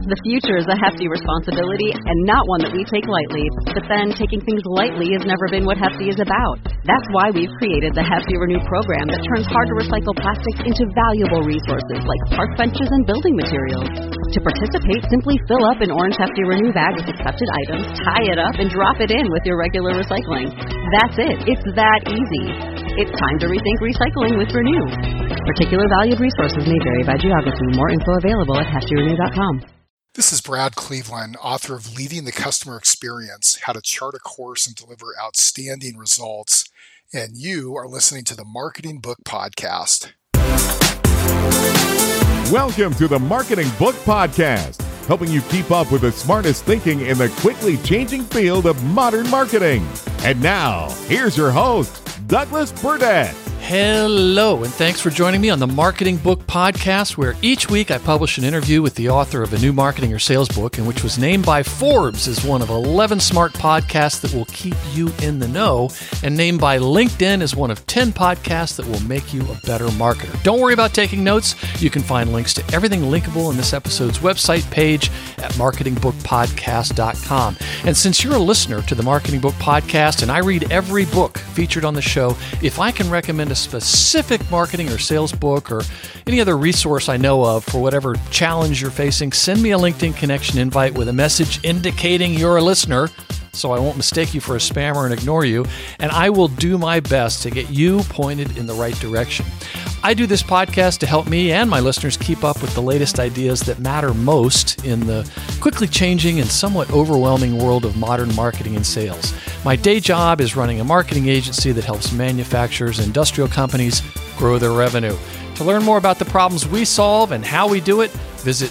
The future is a hefty responsibility and not one that we take lightly. But then taking things lightly has never been what Hefty is about. That's why we've created the Hefty Renew program that turns hard-to-recycle plastics into valuable resources like park benches and building materials. To participate, simply fill up an orange Hefty Renew bag with accepted items, tie it up, and drop it in with your regular recycling. That's it. It's that easy. It's time to rethink recycling with Renew. Particular valued resources may vary by geography. More info available at heftyrenew.com. This is Brad Cleveland, author of Leading the Customer Experience, How to Chart a Course and Deliver Outstanding Results. And you are listening to the Marketing Book Podcast. Welcome to the Marketing Book Podcast, helping you keep up with the smartest thinking in the quickly changing field of modern marketing. And now, here's your host, Douglas Burdett. Hello, and thanks for joining me on the Marketing Book Podcast, where each week I publish an interview with the author of a new marketing or sales book, and which was named by Forbes as one of 11 smart podcasts that will keep you in the know, and named by LinkedIn as one of 10 podcasts that will make you a better marketer. Don't worry about taking notes. You can find links to everything linkable in this episode's website page at marketingbookpodcast.com. And since you're a listener to the Marketing Book Podcast, and I read every book featured on the show, if I can recommend a specific marketing or sales book or any other resource I know of for whatever challenge you're facing, send me a LinkedIn connection invite with a message indicating you're a listener so I won't mistake you for a spammer and ignore you, and I will do my best to get you pointed in the right direction. I do this podcast to help me and my listeners keep up with the latest ideas that matter most in the quickly changing and somewhat overwhelming world of modern marketing and sales. My day job is running a marketing agency that helps manufacturers and industrial companies grow their revenue. To learn more about the problems we solve and how we do it, visit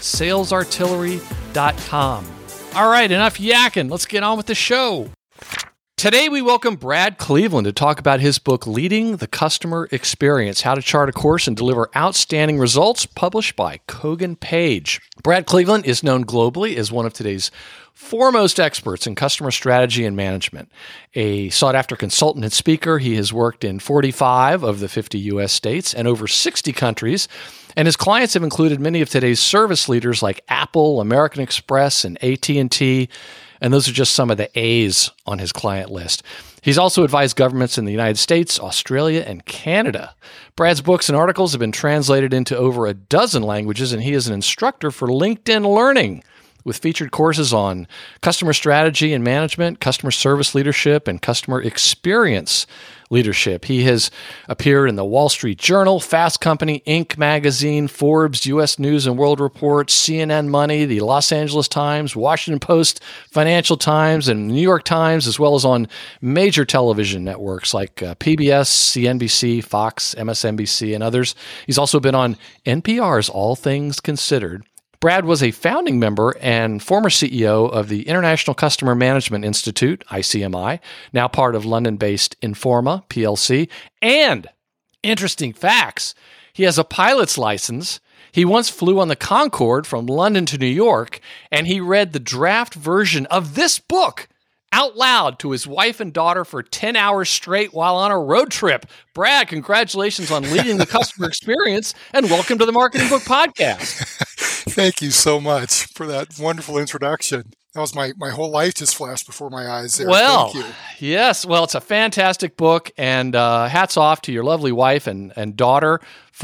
salesartillery.com. All right, enough yakking. Let's get on with the show. Today, we welcome Brad Cleveland to talk about his book, Leading the Customer Experience, How to Chart a Course and Deliver Outstanding Results, published by Kogan Page. Brad Cleveland is known globally as one of today's foremost experts in customer strategy and management. A sought-after consultant and speaker, he has worked in 45 of the 50 U.S. states and over 60 countries, and his clients have included many of today's service leaders like Apple, American Express, and AT&T, and those are just some of the A's on his client list. He's also advised governments in the United States, Australia, and Canada. Brad's books and articles have been translated into over a dozen languages, and he is an instructor for LinkedIn Learning, with featured courses on customer strategy and management, customer service leadership, and customer experience leadership. He has appeared in the Wall Street Journal, Fast Company, Inc. magazine, Forbes, U.S. News and World Report, CNN Money, the Los Angeles Times, Washington Post, Financial Times, and New York Times, as well as on major television networks like PBS, CNBC, Fox, MSNBC, and others. He's also been on NPR's All Things Considered. Brad was a founding member and former CEO of the International Customer Management Institute, ICMI, now part of London-based Informa, PLC. And, interesting facts, he has a pilot's license. He once flew on the Concorde from London to New York, and he read the draft version of this book out loud to his wife and daughter for 10 hours straight while on a road trip. Brad, congratulations on leading the customer experience, and welcome to the Marketing Book Podcast. Thank you so much for that wonderful introduction. That was my whole life just flashed before my eyes there. Well, thank you. Yes. Well, it's a fantastic book, and hats off to your lovely wife and daughter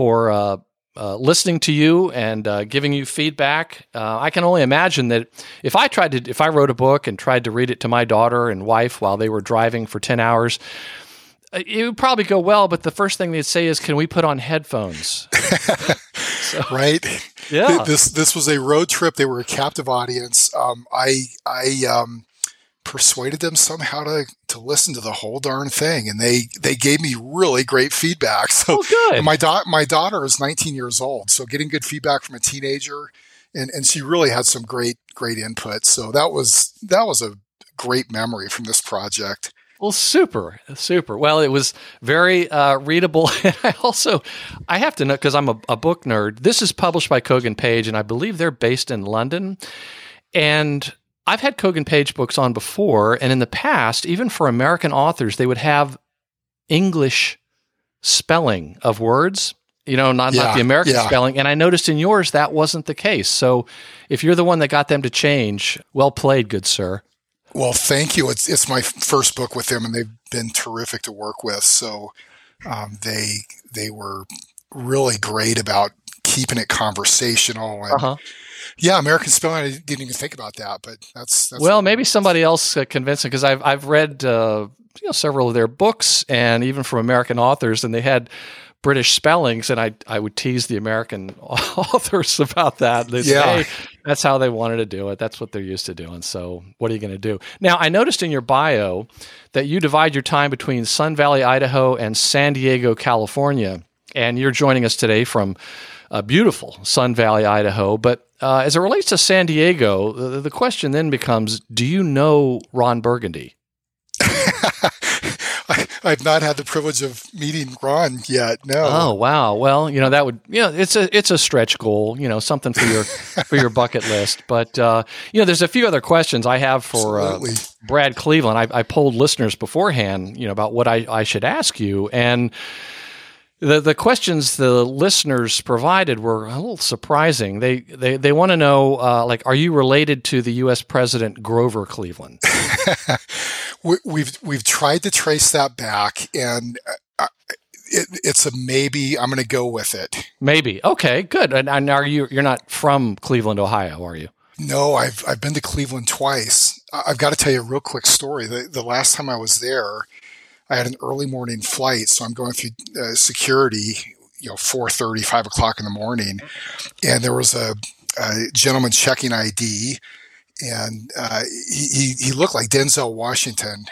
for listening to you and giving you feedback. I can only imagine that if I wrote a book and tried to read it to my daughter and wife while they were driving for 10 hours, it would probably go well, but the first thing they'd say is, "Can we put on headphones?" So, right? Yeah. This was a road trip. They were a captive audience. I persuaded them somehow to listen to the whole darn thing, and they gave me really great feedback. So good. My daughter is 19 years old, so getting good feedback from a teenager, and she really had some great input. So that was a great memory from this project. Well, super. Well, it was very readable. And I have to know, because I'm a book nerd, this is published by Kogan Page, and I believe they're based in London. And I've had Kogan Page books on before, and in the past, even for American authors, they would have English spelling of words. not the American spelling. And I noticed in yours that wasn't the case. So if you're the one that got them to change, well played, good sir. Well, thank you. It's my first book with them, and they've been terrific to work with. So they were really great about keeping it conversational. And yeah, American spelling. I didn't even think about that, but that's well, maybe somebody else convinced me, because I've read several of their books, and even from American authors, and they had British spellings, and I would tease the American authors about that. They say, hey, that's how they wanted to do it. That's what they're used to doing. So what are you going to do? Now, I noticed in your bio that you divide your time between Sun Valley, Idaho, and San Diego, California, and you're joining us today from beautiful Sun Valley, Idaho. But as it relates to San Diego, the question then becomes, do you know Ron Burgundy? I've not had the privilege of meeting Ron yet. No. Oh, wow. Well, that would, it's a stretch goal, something for your bucket list. But, there's a few other questions I have for Brad Cleveland. I polled listeners beforehand, about what I should ask you. And the questions the listeners provided were a little surprising. They want to know, are you related to the U.S. President Grover Cleveland? We've tried to trace that back, and it's a maybe. I'm going to go with it. Maybe. Okay, good. And you're not from Cleveland, Ohio, are you? No, I've been to Cleveland twice. I've got to tell you a real quick story. The last time I was there, I had an early morning flight, so I'm going through security, 4:30, 5 o'clock in the morning, and there was a gentleman checking ID. And he looked like Denzel Washington,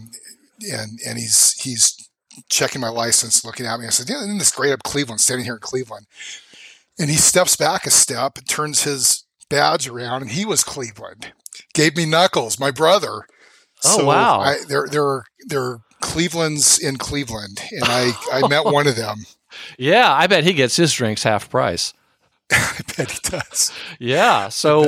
and he's checking my license, looking at me. I said, isn't this great up Cleveland, standing here in Cleveland? And he steps back a step, turns his badge around, and he was Cleveland. Gave me Knuckles, my brother. Oh, so wow. There are Clevelands in Cleveland, and I met one of them. Yeah, I bet he gets his drinks half price. I bet he does. Yeah.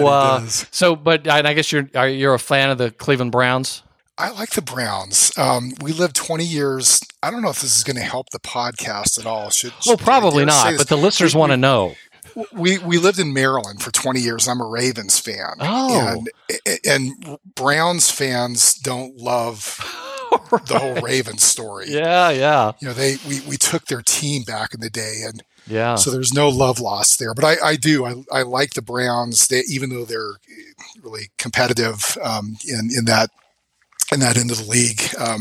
But I guess you're a fan of the Cleveland Browns? I like the Browns. We lived 20 years. I don't know if this is going to help the podcast at all. Probably not, but the listeners want to know. We lived in Maryland for 20 years. I'm a Ravens fan. Oh. And Browns fans don't love the whole Ravens story. Yeah. We took their team back in the day, and yeah. So there's no love lost there. But I do. I like the Browns, even though they're really competitive in that end of the league.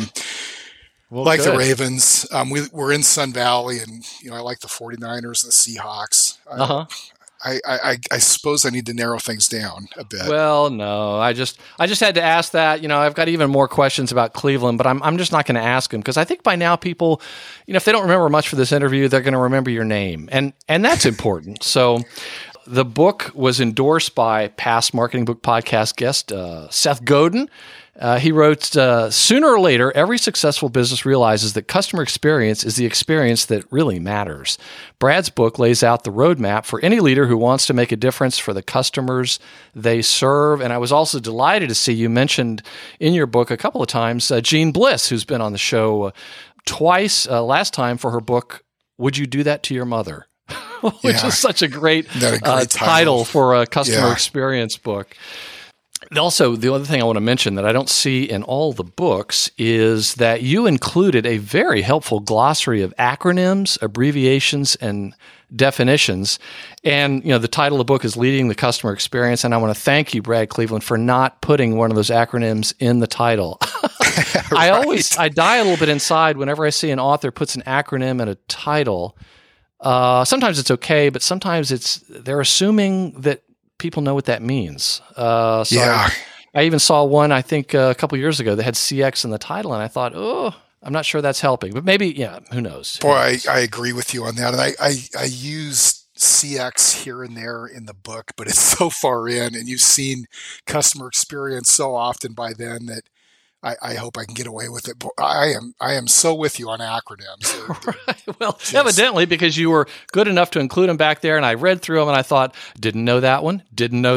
Good. The Ravens. We're in Sun Valley, and I like the 49ers and the Seahawks. I suppose I need to narrow things down a bit. Well, no, I just had to ask that. I've got even more questions about Cleveland, but I'm just not going to ask them, because I think by now people, if they don't remember much for this interview, they're going to remember your name, and that's important. So, the book was endorsed by past Marketing Book Podcast guest Seth Godin. He wrote, sooner or later, every successful business realizes that customer experience is the experience that really matters. Brad's book lays out the roadmap for any leader who wants to make a difference for the customers they serve. And I was also delighted to see you mentioned in your book a couple of times Jean Bliss, who's been on the show twice, last time for her book, Would You Do That to Your Mother? Which is such a great title for a customer experience book. Also, the other thing I want to mention that I don't see in all the books is that you included a very helpful glossary of acronyms, abbreviations, and definitions. And, the title of the book is Leading the Customer Experience. And I want to thank you, Brad Cleveland, for not putting one of those acronyms in the title. Right. I die a little bit inside whenever I see an author puts an acronym in a title. Sometimes it's okay, but sometimes they're assuming that people know what that means. I even saw one, I think, a couple years ago that had CX in the title, and I thought, I'm not sure that's helping. But maybe, who knows? Boy, I agree with you on that. And I use CX here and there in the book, but it's so far in, and you've seen customer experience so often by then that I hope I can get away with it. But I am so with you on acronyms. Right. Well, evidently, because you were good enough to include them back there, and I read through them, and I thought, didn't know that one.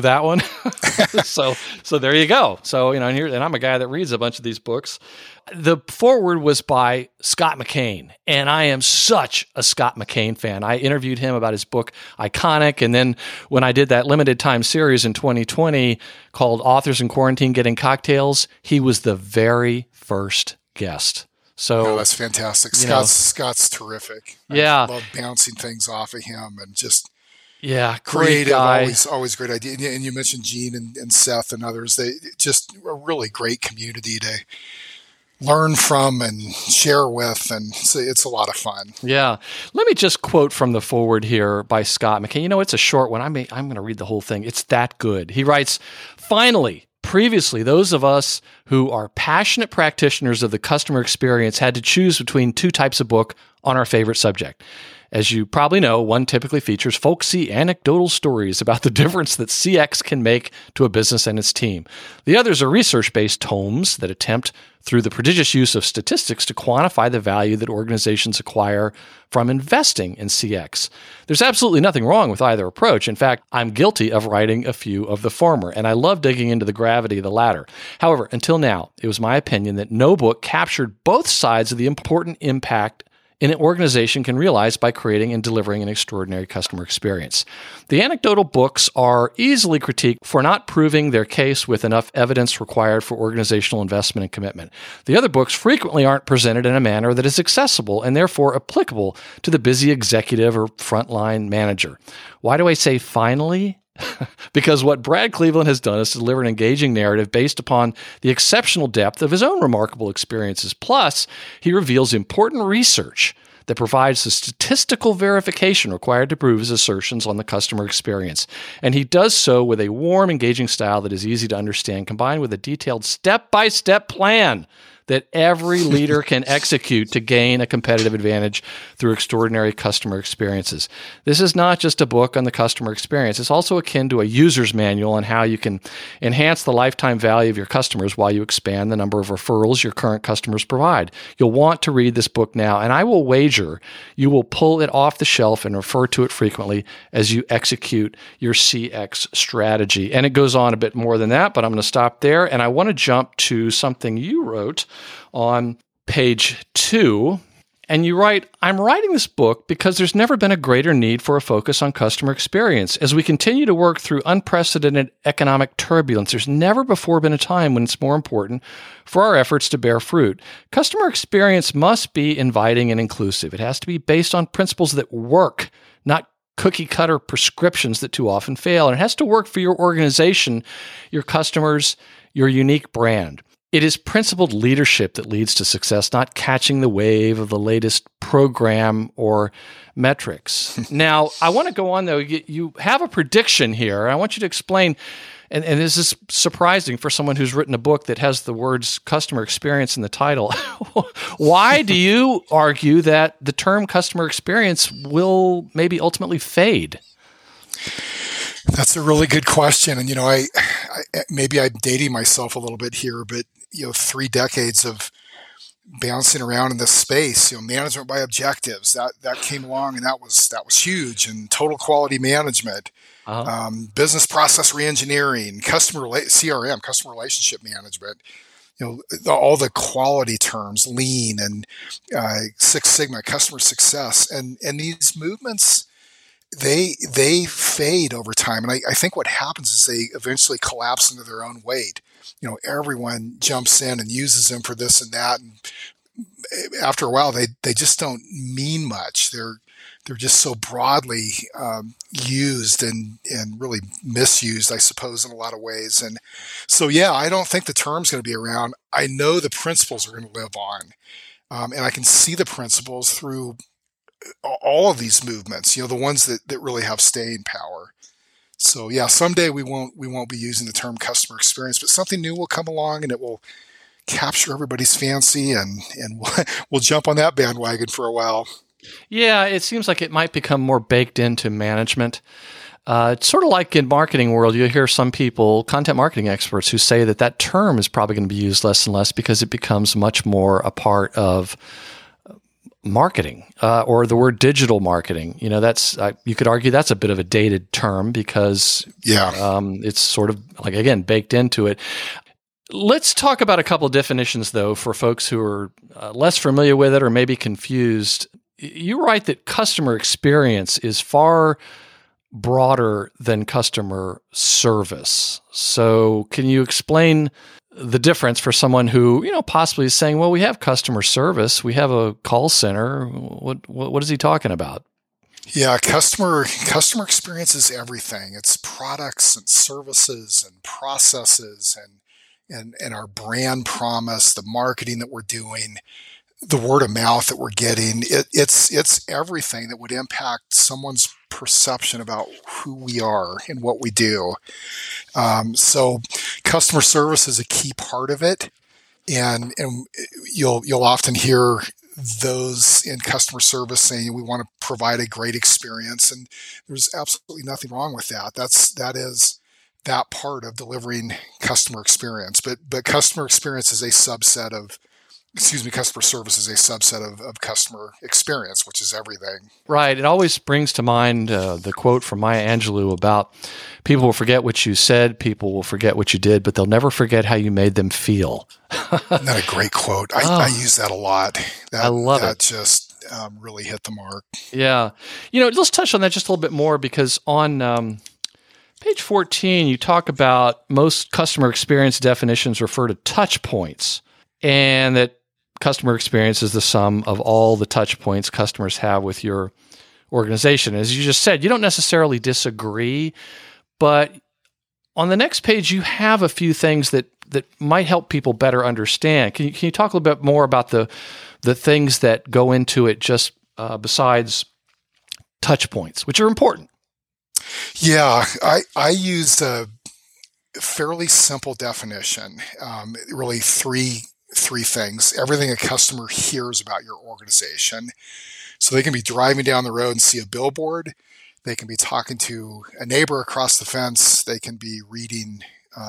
So there you go. So and I'm a guy that reads a bunch of these books. The foreword was by Scott McKain, and I am such a Scott McKain fan. I interviewed him about his book Iconic, and then when I did that limited time series in 2020 called Authors in Quarantine Getting Cocktails, he was the very first guest. So that's fantastic. Scott's terrific. Yeah. I love bouncing things off of him and just creative, guy. Always great idea. And you mentioned Gene and Seth and others. They just a really great community to learn from and share with, and it's a lot of fun. Yeah. Let me just quote from the foreword here by Scott McKain. It's a short one. I'm going to read the whole thing. It's that good. He writes, "Finally, previously, those of us who are passionate practitioners of the customer experience had to choose between two types of book on our favorite subject. As you probably know, one typically features folksy anecdotal stories about the difference that CX can make to a business and its team. The others are research-based tomes that attempt, through the prodigious use of statistics, to quantify the value that organizations acquire from investing in CX. There's absolutely nothing wrong with either approach. In fact, I'm guilty of writing a few of the former, and I love digging into the gravity of the latter. However, until now, it was my opinion that no book captured both sides of the important impact an organization can realize by creating and delivering an extraordinary customer experience. The anecdotal books are easily critiqued for not proving their case with enough evidence required for organizational investment and commitment. The other books frequently aren't presented in a manner that is accessible and therefore applicable to the busy executive or frontline manager. Why do I say finally? Because what Brad Cleveland has done is to deliver an engaging narrative based upon the exceptional depth of his own remarkable experiences. Plus, he reveals important research that provides the statistical verification required to prove his assertions on the customer experience. And he does so with a warm, engaging style that is easy to understand, combined with a detailed step-by-step plan that every leader can execute to gain a competitive advantage through extraordinary customer experiences. This is not just a book on the customer experience. It's also akin to a user's manual on how you can enhance the lifetime value of your customers while you expand the number of referrals your current customers provide. You'll want to read this book now, and I will wager you will pull it off the shelf and refer to it frequently as you execute your CX strategy. And it goes on a bit more than that, but I'm going to stop there, and I want to jump to something you wrote on page 2, and you write, "I'm writing this book because there's never been a greater need for a focus on customer experience. As we continue to work through unprecedented economic turbulence, there's never before been a time when it's more important for our efforts to bear fruit. Customer experience must be inviting and inclusive. It has to be based on principles that work, not cookie-cutter prescriptions that too often fail. And it has to work for your organization, your customers, your unique brand. It is principled leadership that leads to success, not catching the wave of the latest program or metrics." Now, I want to go on, though. You have a prediction here. I want you to explain, and this is surprising for someone who's written a book that has the words customer experience in the title. Why do you argue that the term customer experience will maybe ultimately fade? That's a really good question. And, I maybe I'm dating myself a little bit here, but, 3 decades of bouncing around in this space, management by objectives, that came along, and that was huge. And total quality management, business process reengineering, CRM, customer relationship management, all the quality terms, lean and Six Sigma, customer success. And these movements, they fade over time. And I think what happens is they eventually collapse into their own weight. Everyone jumps in and uses them for this and that. And after a while, they just don't mean much. They're just so broadly used and really misused, I suppose, in a lot of ways. And so, I don't think the term's going to be around. I know the principles are going to live on. And I can see the principles through all of these movements, the ones that really have staying power. So someday we won't be using the term customer experience, but something new will come along and it will capture everybody's fancy, and we'll jump on that bandwagon for a while. Yeah, it seems like it might become more baked into management. It's sort of like in marketing world, you hear some people, content marketing experts, who say that term is probably going to be used less and less because it becomes much more a part of marketing, or the word digital marketing. That's you could argue that's a bit of a dated term because it's sort of like, again, baked into it. Let's talk about a couple of definitions, though, for folks who are less familiar with it or maybe confused. You write that customer experience is far broader than customer service. So can you explain the difference for someone who, possibly is saying, well, we have customer service, we have a call center. What is he talking about? Yeah, customer experience is everything. It's products and services and processes and our brand promise, the marketing that we're doing, the word of mouth that we're getting. It's everything that would impact someone's perception about who we are and what we do. So customer service is a key part of it. And you'll often hear those in customer service saying we want to provide a great experience. And there's absolutely nothing wrong with that. That is that part of delivering customer experience. But customer experience is a subset of customer service is a subset of customer experience, which is everything. Right. It always brings to mind the quote from Maya Angelou about people will forget what you said, people will forget what you did, but they'll never forget how you made them feel. Isn't that a great quote? I use that a lot. I love it. That just really hit the mark. Yeah. Let's touch on that just a little bit more, because on page 14, you talk about most customer experience definitions refer to touch points, and that customer experience is the sum of all the touch points customers have with your organization. As you just said, you don't necessarily disagree, but on the next page, you have a few things that might help people better understand. Can you talk a little bit more about the things that go into it just besides touch points, which are important? Yeah, I used a fairly simple definition, really three things. Everything a customer hears about your organization. So they can be driving down the road and see a billboard. They can be talking to a neighbor across the fence. They can be reading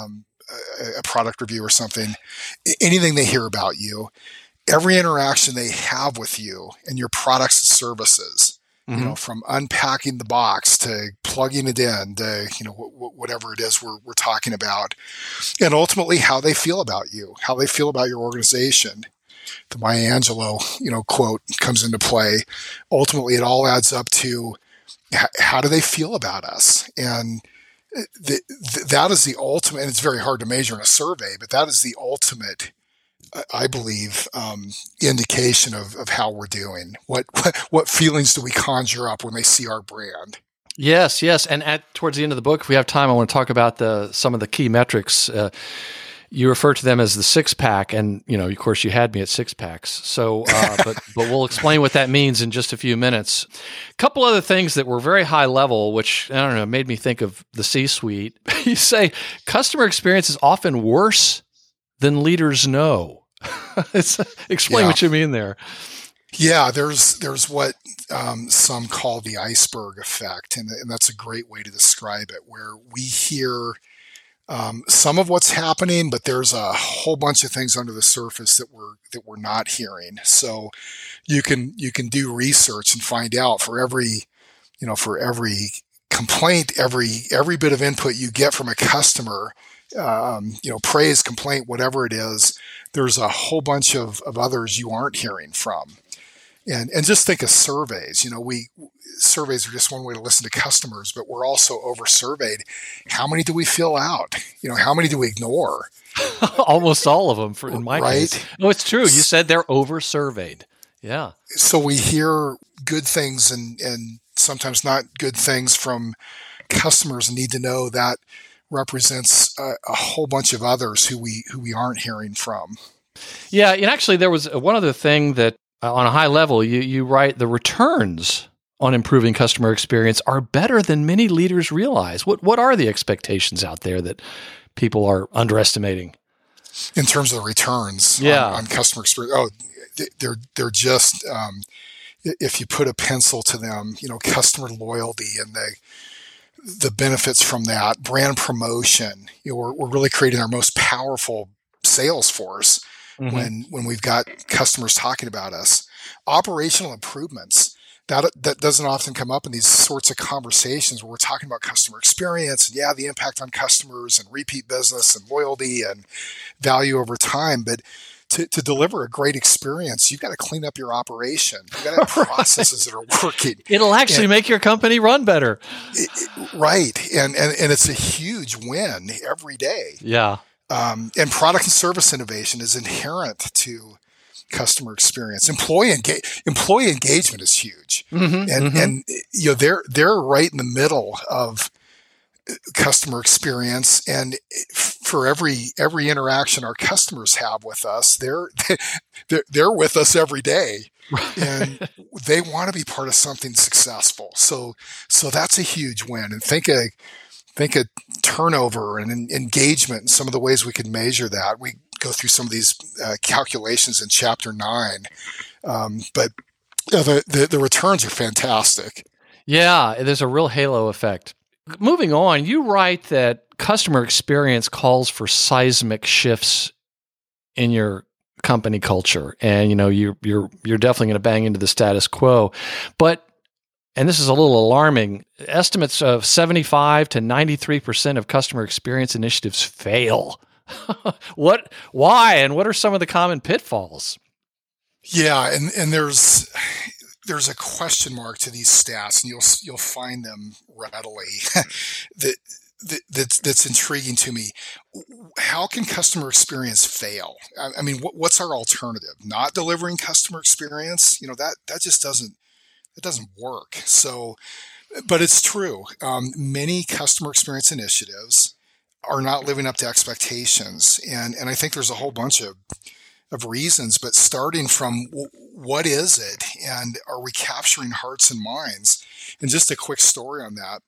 a product review or something. Anything they hear about you, every interaction they have with you and your products and services, from unpacking the box to plugging it in to, whatever it is we're talking about, and ultimately how they feel about you, how they feel about your organization. The Maya Angelou, quote comes into play. Ultimately, it all adds up to how do they feel about us? And that is the ultimate, and it's very hard to measure in a survey, but that is the ultimate, I believe, indication of how we're doing. What feelings do we conjure up when they see our brand? Yes. And towards the end of the book, if we have time, I want to talk about some of the key metrics. You refer to them as the six-pack, and of course, you had me at six packs. So, but we'll explain what that means in just a few minutes. A couple other things that were very high level, which made me think of the C-suite. You say customer experience is often worse than leaders know. Explain what you mean there. Yeah, there's what some call the iceberg effect, and that's a great way to describe it, where we hear some of what's happening, but there's a whole bunch of things under the surface that we're not hearing. So you can do research and find out for every complaint, every bit of input you get from a customer, praise, complaint, whatever it is, there's a whole bunch of others you aren't hearing from. And just think of surveys. Surveys are just one way to listen to customers, but we're also over-surveyed. How many do we fill out? How many do we ignore? Almost all of them, in my right? case. No, it's true. You said they're over-surveyed. Yeah. So we hear good things and sometimes not good things from customers, and need to know that represents a whole bunch of others who we aren't hearing from. Yeah, and actually there was one other thing that on a high level, you write the returns on improving customer experience are better than many leaders realize. What are the expectations out there that people are underestimating? In terms of the returns on customer experience? Oh, they're just, if you put a pencil to them, customer loyalty and the benefits from that. Brand promotion. We're really creating our most powerful sales force when we've got customers talking about us. Operational improvements. That doesn't often come up in these sorts of conversations where we're talking about customer experience and the impact on customers and repeat business and loyalty and value over time. But to deliver a great experience, you've got to clean up your operation. You've got to have processes that are working. It'll actually make your company run better. Right. And it's a huge win every day. Yeah. And product and service innovation is inherent to customer experience. Employee engagement is huge. And they're right in the middle of customer experience, and for every interaction our customers have with us, they're with us every day, and they want to be part of something successful. So that's a huge win. And think of turnover and engagement and some of the ways we can measure that. We go through some of these calculations in Chapter 9, but the returns are fantastic. Yeah, there's a real halo effect. Moving on, you write that customer experience calls for seismic shifts in your company culture, and you're definitely going to bang into the status quo. But, and this is a little alarming, estimates of 75 to 93% of customer experience initiatives fail. Why, and what are some of the common pitfalls? Yeah, and there's a question mark to these stats, and you'll find them readily. That's intriguing to me. How can customer experience fail? I mean, what's our alternative? Not delivering customer experience? That just doesn't work. So, but it's true. Many customer experience initiatives are not living up to expectations, and I think there's a whole bunch of reasons, but starting from what is it, and are we capturing hearts and minds? And just a quick story on that.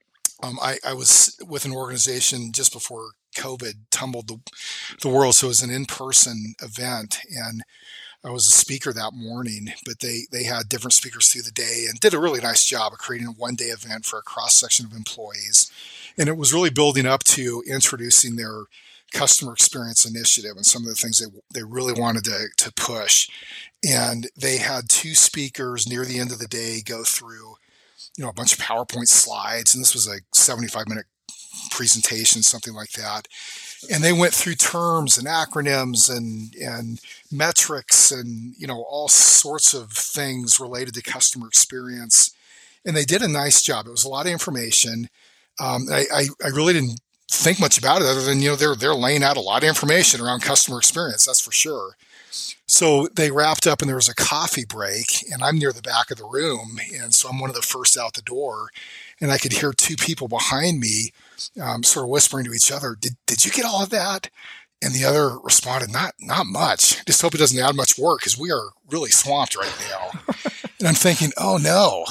I was with an organization just before COVID tumbled the world, so it was an in-person event, and I was a speaker that morning, but they had different speakers through the day and did a really nice job of creating a one-day event for a cross-section of employees. And it was really building up to introducing their customer experience initiative and some of the things they really wanted to push. And they had two speakers near the end of the day go through, a bunch of PowerPoint slides. And this was a 75-minute presentation, something like that. And they went through terms and acronyms and metrics and, all sorts of things related to customer experience. And they did a nice job. It was a lot of information. I really didn't think much about it other than, they're laying out a lot of information around customer experience. That's for sure. So they wrapped up and there was a coffee break, and I'm near the back of the room. And so I'm one of the first out the door, and I could hear two people behind me sort of whispering to each other, did you get all of that? And the other responded, not much. Just hope it doesn't add much work because we are really swamped right now. And I'm thinking, oh no,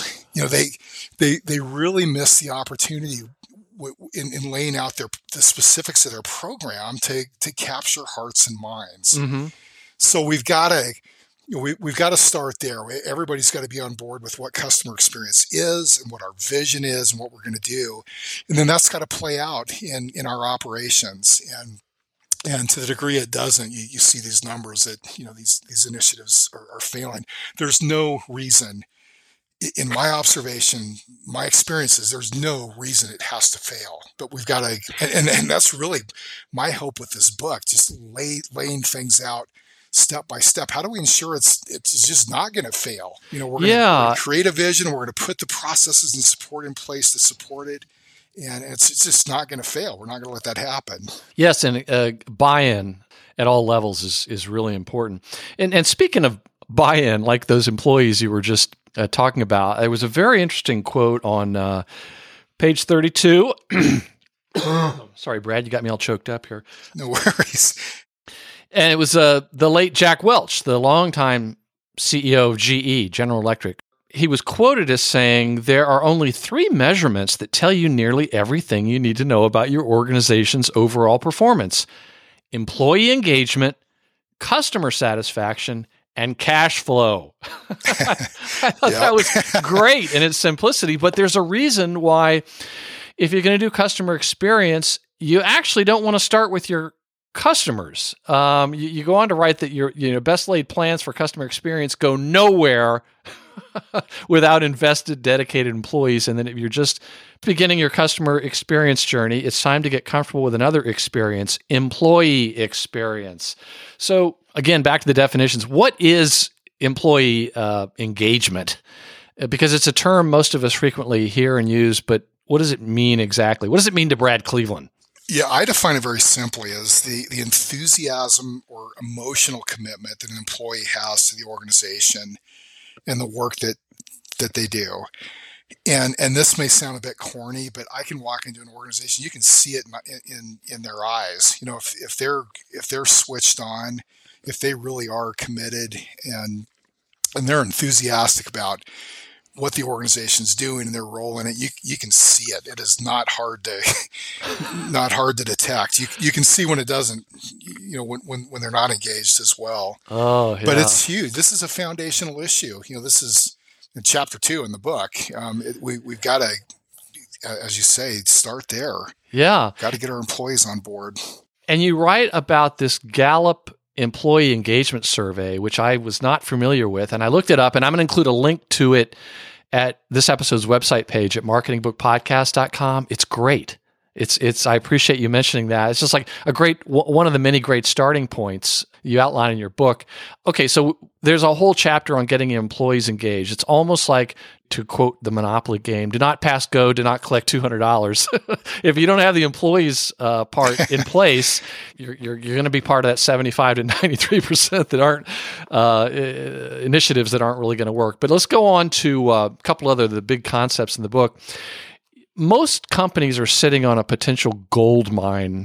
they really missed the opportunity in laying out the specifics of their program to capture hearts and minds. Mm-hmm. So we've got to start there. Everybody's got to be on board with what customer experience is and what our vision is and what we're going to do, and then that's got to play out in our operations. And to the degree it doesn't, you see these numbers that these initiatives are failing. There's no reason. In my observation, my experiences, there's no reason it has to fail. But we've got to, and that's really my hope with this book, just laying things out step by step. How do we ensure it's just not going to fail? We're going to create a vision. We're going to put the processes and support in place to support it. And it's just not going to fail. We're not going to let that happen. Yes, and buy-in at all levels is really important. And speaking of buy-in, like those employees you were just talking about, it was a very interesting quote on page 32. Sorry, Brad, you got me all choked up here. No worries. And it was the late Jack Welch, the longtime CEO of GE, General Electric. He was quoted as saying, "There are only 3 measurements that tell you nearly everything you need to know about your organization's overall performance: employee engagement, customer satisfaction, and cash flow." I thought that was great in its simplicity, but there's a reason why if you're going to do customer experience, you actually don't want to start with your customers. You go on to write that your best laid plans for customer experience go nowhere without invested, dedicated employees. And then if you're just beginning your customer experience journey, it's time to get comfortable with another experience, employee experience. So again, back to the definitions. What is employee engagement? Because it's a term most of us frequently hear and use, but what does it mean exactly? What does it mean to Brad Cleveland? Yeah, I define it very simply as the enthusiasm or emotional commitment that an employee has to the organization and the work that they do. And this may sound a bit corny, but I can walk into an organization, you can see it in their eyes. If they're switched on, if they really are committed and they're enthusiastic about what the organization's doing and their role in it, you can see it. It is not hard to detect. You can see when it doesn't, when they're not engaged as well. Oh, yeah. But it's huge. This is a foundational issue. This is in chapter 2 in the book. We've got to, as you say, start there. Yeah. Got to get our employees on board. And you write about this Gallup employee engagement survey, which I was not familiar with. And I looked it up, and I'm going to include a link to it at this episode's website page at marketingbookpodcast.com. It's great. I appreciate you mentioning that. It's just like one of the many great starting points you outline in your book. Okay, so there's a whole chapter on getting employees engaged. It's almost like, to quote the Monopoly game, do not pass go, do not collect $200. If you don't have the employees part in place, you're going to be part of that 75 to 93% that aren't initiatives that aren't really going to work. But let's go on to a couple other the big concepts in the book. Most companies are sitting on a potential gold mine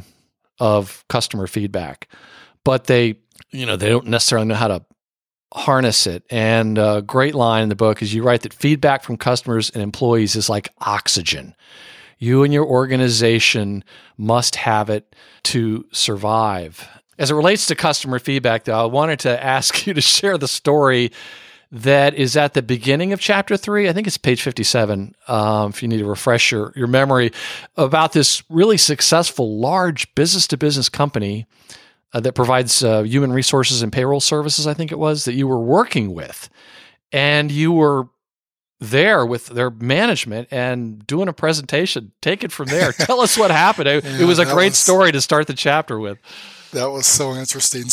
of customer feedback, but they don't necessarily know how to harness it. And a great line in the book is you write that feedback from customers and employees is like oxygen. You and your organization must have it to survive. As it relates to customer feedback, though, I wanted to ask you to share the story that is at the beginning of chapter 3. I think it's page 57, if you need to refresh your memory, about this really successful large business-to-business company that provides human resources and payroll services, I think it was, that you were working with. And you were there with their management and doing a presentation. Take it from there. Tell us what happened. It was a great story to start the chapter with. That was so interesting.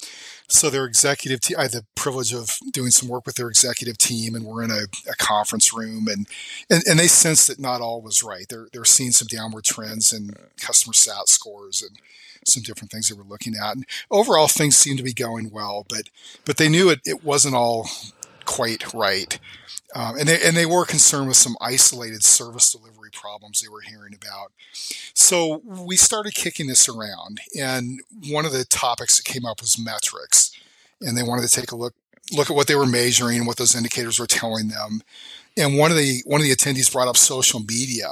So their executive team, I had the privilege of doing some work with their executive team, and we're in a conference room, and they sensed that not all was right. They're seeing some downward trends in customer sat scores and some different things they were looking at. And overall, things seemed to be going well, but they knew it wasn't all quite right. And they were concerned with some isolated service delivery problems they were hearing about. So we started kicking this around, and one of the topics that came up was metrics, and they wanted to take a look at what they were measuring and what those indicators were telling them. And one of the attendees brought up social media,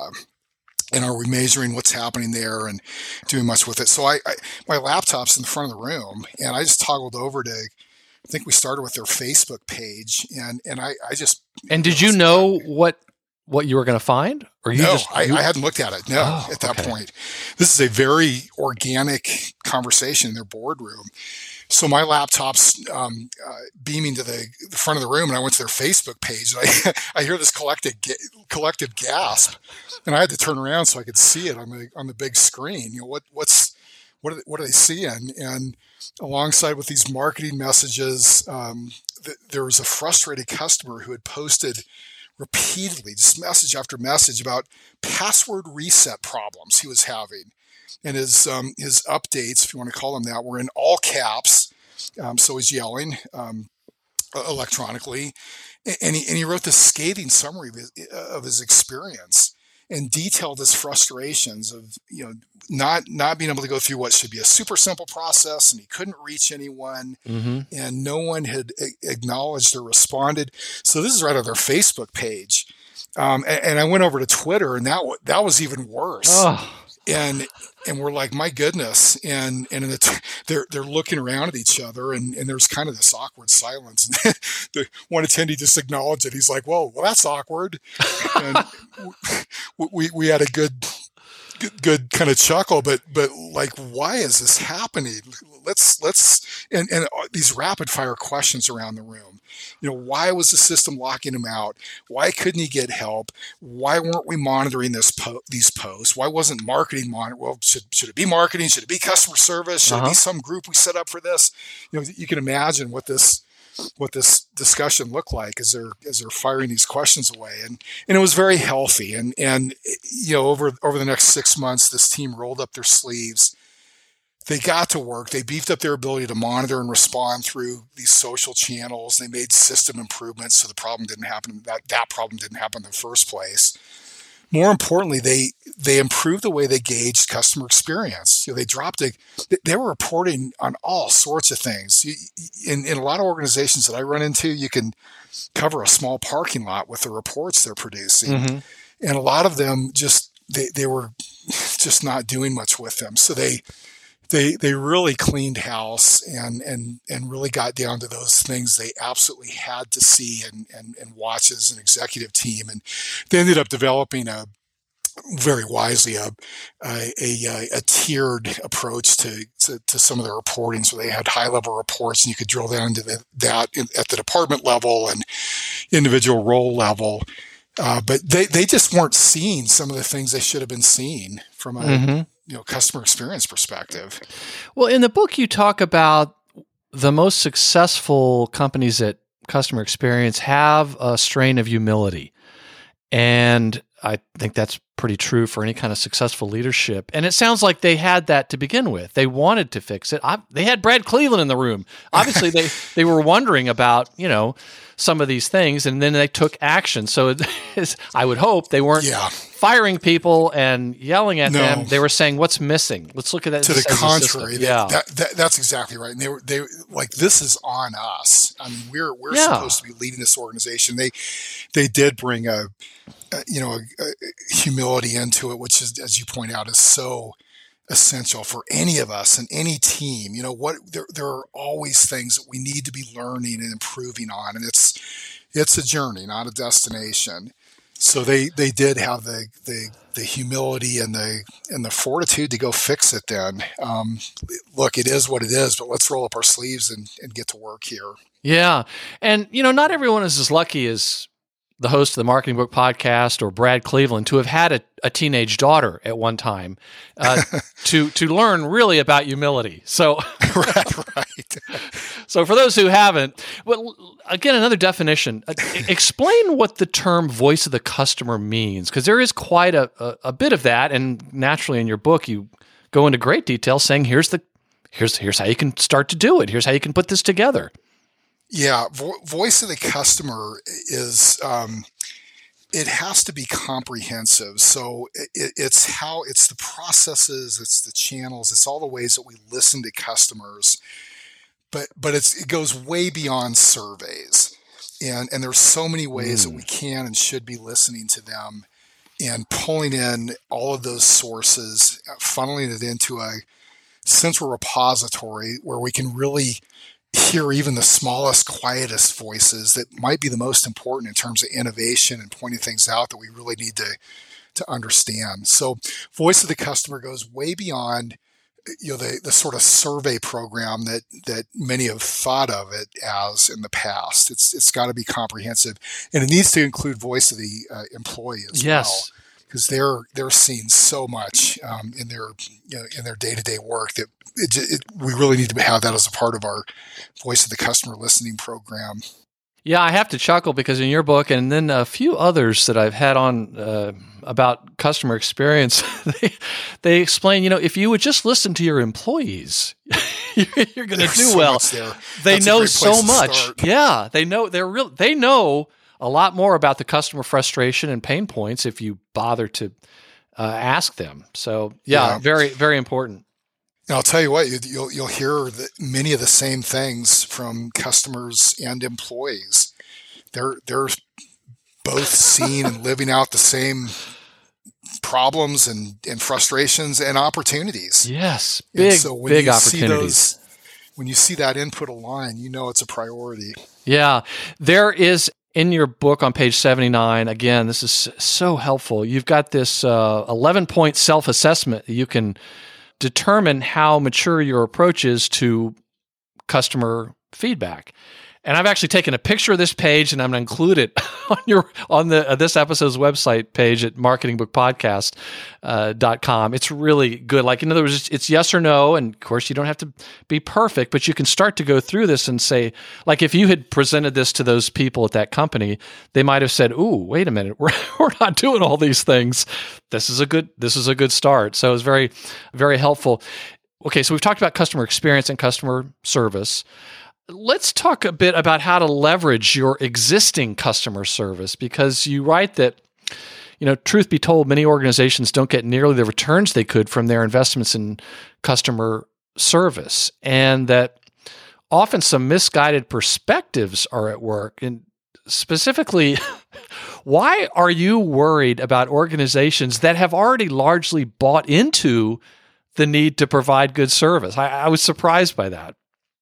and are we measuring what's happening there and doing much with it? So my laptop's in the front of the room, and I just toggled over to, I think we started with their Facebook page, and I just. And did you know what you were going to find? Or I hadn't looked at it. At that point. This is a very organic conversation in their boardroom. So my laptop's beaming to the front of the room, and I went to their Facebook page, and I hear this collective gasp, and I had to turn around so I could see it on the big screen. What are they seeing? And alongside with these marketing messages, there was a frustrated customer who had posted repeatedly, just message after message, about password reset problems he was having. And his updates, if you want to call them that, were in all caps. So he's yelling electronically. And he wrote this scathing summary of his experience and detailed his frustrations of not being able to go through what should be a super simple process, and he couldn't reach anyone, and no one had acknowledged or responded. So this is right on their Facebook page, and I went over to Twitter, and that was even worse. and we're like, my goodness. And they're looking around at each other, and there's kind of this awkward silence. And the one attendee just acknowledged it. He's like, well, that's awkward. And we had a good kind of chuckle, but like, why is this happening? Let's and these rapid fire questions around the room. Why was the system locking him out? Why couldn't he get help? Why weren't we monitoring these posts? Why wasn't marketing monitored? Well, should it be marketing? Should it be customer service? Should it be some group we set up for this? You can imagine what this discussion looked like as they're firing these questions away, and it was very healthy. And over the next 6 months, this team rolled up their sleeves. They got to work. They beefed up their ability to monitor and respond through these social channels. They made system improvements so the problem didn't happen. That problem didn't happen in the first place. More importantly, they improved the way they gauged customer experience. They were reporting on all sorts of things. In a lot of organizations that I run into, you can cover a small parking lot with the reports they're producing. Mm-hmm. And a lot of them they were just not doing much with them. So they really cleaned house and really got down to those things they absolutely had to see and watch as an executive team. And they ended up developing very wisely a tiered approach to some of the reportings, where they had high level reports and you could drill down into that at the department level and individual role level. But they just weren't seeing some of the things they should have been seeing from a customer experience perspective. Well, in the book, you talk about the most successful companies at customer experience have a strain of humility. And I think that's pretty true for any kind of successful leadership. And it sounds like they had that to begin with. They wanted to fix it. They had Brad Cleveland in the room. Obviously, they were wondering about, some of these things, and then they took action. So I would hope they weren't firing people and yelling at them. They were saying, what's missing? Let's look at that. To the contrary, that's exactly right. And they like, this is on us. I mean, we're supposed to be leading this organization. They did bring a humility into it, which is, as you point out, is so essential for any of us and any team. There are always things that we need to be learning and improving on, and it's a journey, not a destination. So they did have the humility and the fortitude to go fix it. Then look, it is what it is, but let's roll up our sleeves and get to work here. Yeah, and not everyone is as lucky as the host of the Marketing Book Podcast or Brad Cleveland to have had a teenage daughter at one time to learn really about humility. So, right. So for those who haven't, well, again, another definition. Explain what the term voice of the customer means, because there is quite a bit of that, and naturally in your book you go into great detail saying here's how you can start to do it. Here's how you can put this together. Yeah, voice of the customer is, it has to be comprehensive. So it's the processes, it's the channels, it's all the ways that we listen to customers. But it goes way beyond surveys. And there's so many ways that we can and should be listening to them and pulling in all of those sources, funneling it into a central repository where we can really hear even the smallest, quietest voices that might be the most important in terms of innovation and pointing things out that we really need to understand. So voice of the customer goes way beyond the sort of survey program that many have thought of it as in the past. It's got to be comprehensive, and it needs to include voice of the employee as well, because they're seeing so much in their day-to-day work that we really need to have that as a part of our voice of the customer listening program. Yeah, I have to chuckle because in your book and then a few others that I've had on about customer experience, they explain, if you would just listen to your employees, you're going to do well. They know so much. Yeah, they know a lot more about the customer frustration and pain points if you bother to ask them. So very, very important. And I'll tell you what, you'll hear many of the same things from customers and employees. They're both seeing and living out the same problems and frustrations and opportunities. Yes, big opportunities. When you see that input align, you know it's a priority. Yeah. There is, in your book on page 79, again, this is so helpful. You've got this 11-point self-assessment. You can determine how mature your approach is to customer feedback. And I've actually taken a picture of this page, and I'm going to include it on this episode's website page at marketingboookpodcast.com. It's really good. Like, in other words, it's yes or no, and of course you don't have to be perfect, but you can start to go through this and say, like, if you had presented this to those people at that company, they might have said, "Ooh, wait a minute, we're not doing all these things. This is a good start." So it's very, very helpful. Okay, so we've talked about customer experience and customer service. Let's talk a bit about how to leverage your existing customer service, because you write that, truth be told, many organizations don't get nearly the returns they could from their investments in customer service, and that often some misguided perspectives are at work. And specifically, why are you worried about organizations that have already largely bought into the need to provide good service? I was surprised by that.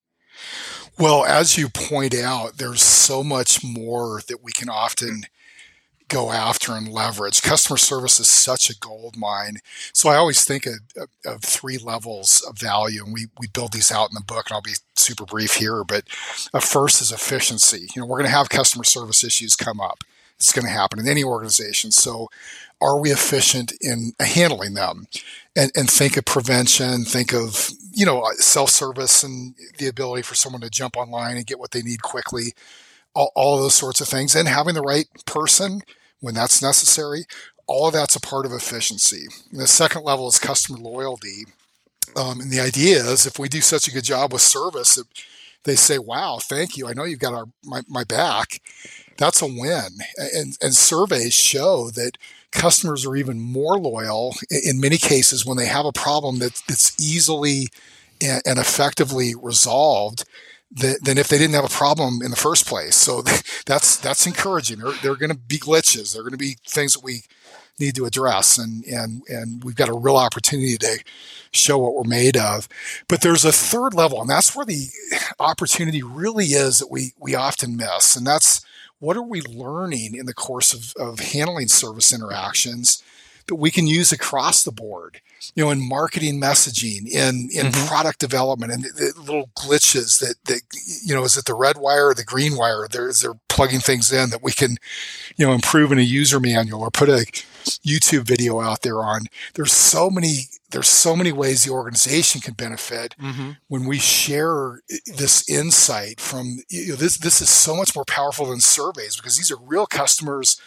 Well, as you point out, there's so much more that we can often go after and leverage. Customer service is such a gold mine. So I always think of 3 levels of value, and we build these out in the book, and I'll be super brief here. But first is efficiency. We're going to have customer service issues come up. It's going to happen in any organization. So are we efficient in handling them? And think of prevention, think of, self-service and the ability for someone to jump online and get what they need quickly, all those sorts of things, and having the right person when that's necessary. All of that's a part of efficiency. And the second level is customer loyalty. And the idea is, if we do such a good job with service, they say, "Wow, thank you. I know you've got my back." That's a win. And surveys show that customers are even more loyal in many cases when they have a problem that's easily and effectively resolved than if they didn't have a problem in the first place. So that's encouraging. There are going to be glitches. There are going to be things that we need to address, and we've got a real opportunity to show what we're made of. But there's a third level, and that's where the opportunity really is that we often miss, and that's, what are we learning in the course of handling service interactions that we can use across the board? In marketing messaging, in product development, and the little glitches that is it the red wire or the green wire? They're plugging things in that we can, improve in a user manual or put a YouTube video out there on. There's so many ways the organization can benefit when we share this insight from, this is so much more powerful than surveys, because these are real customers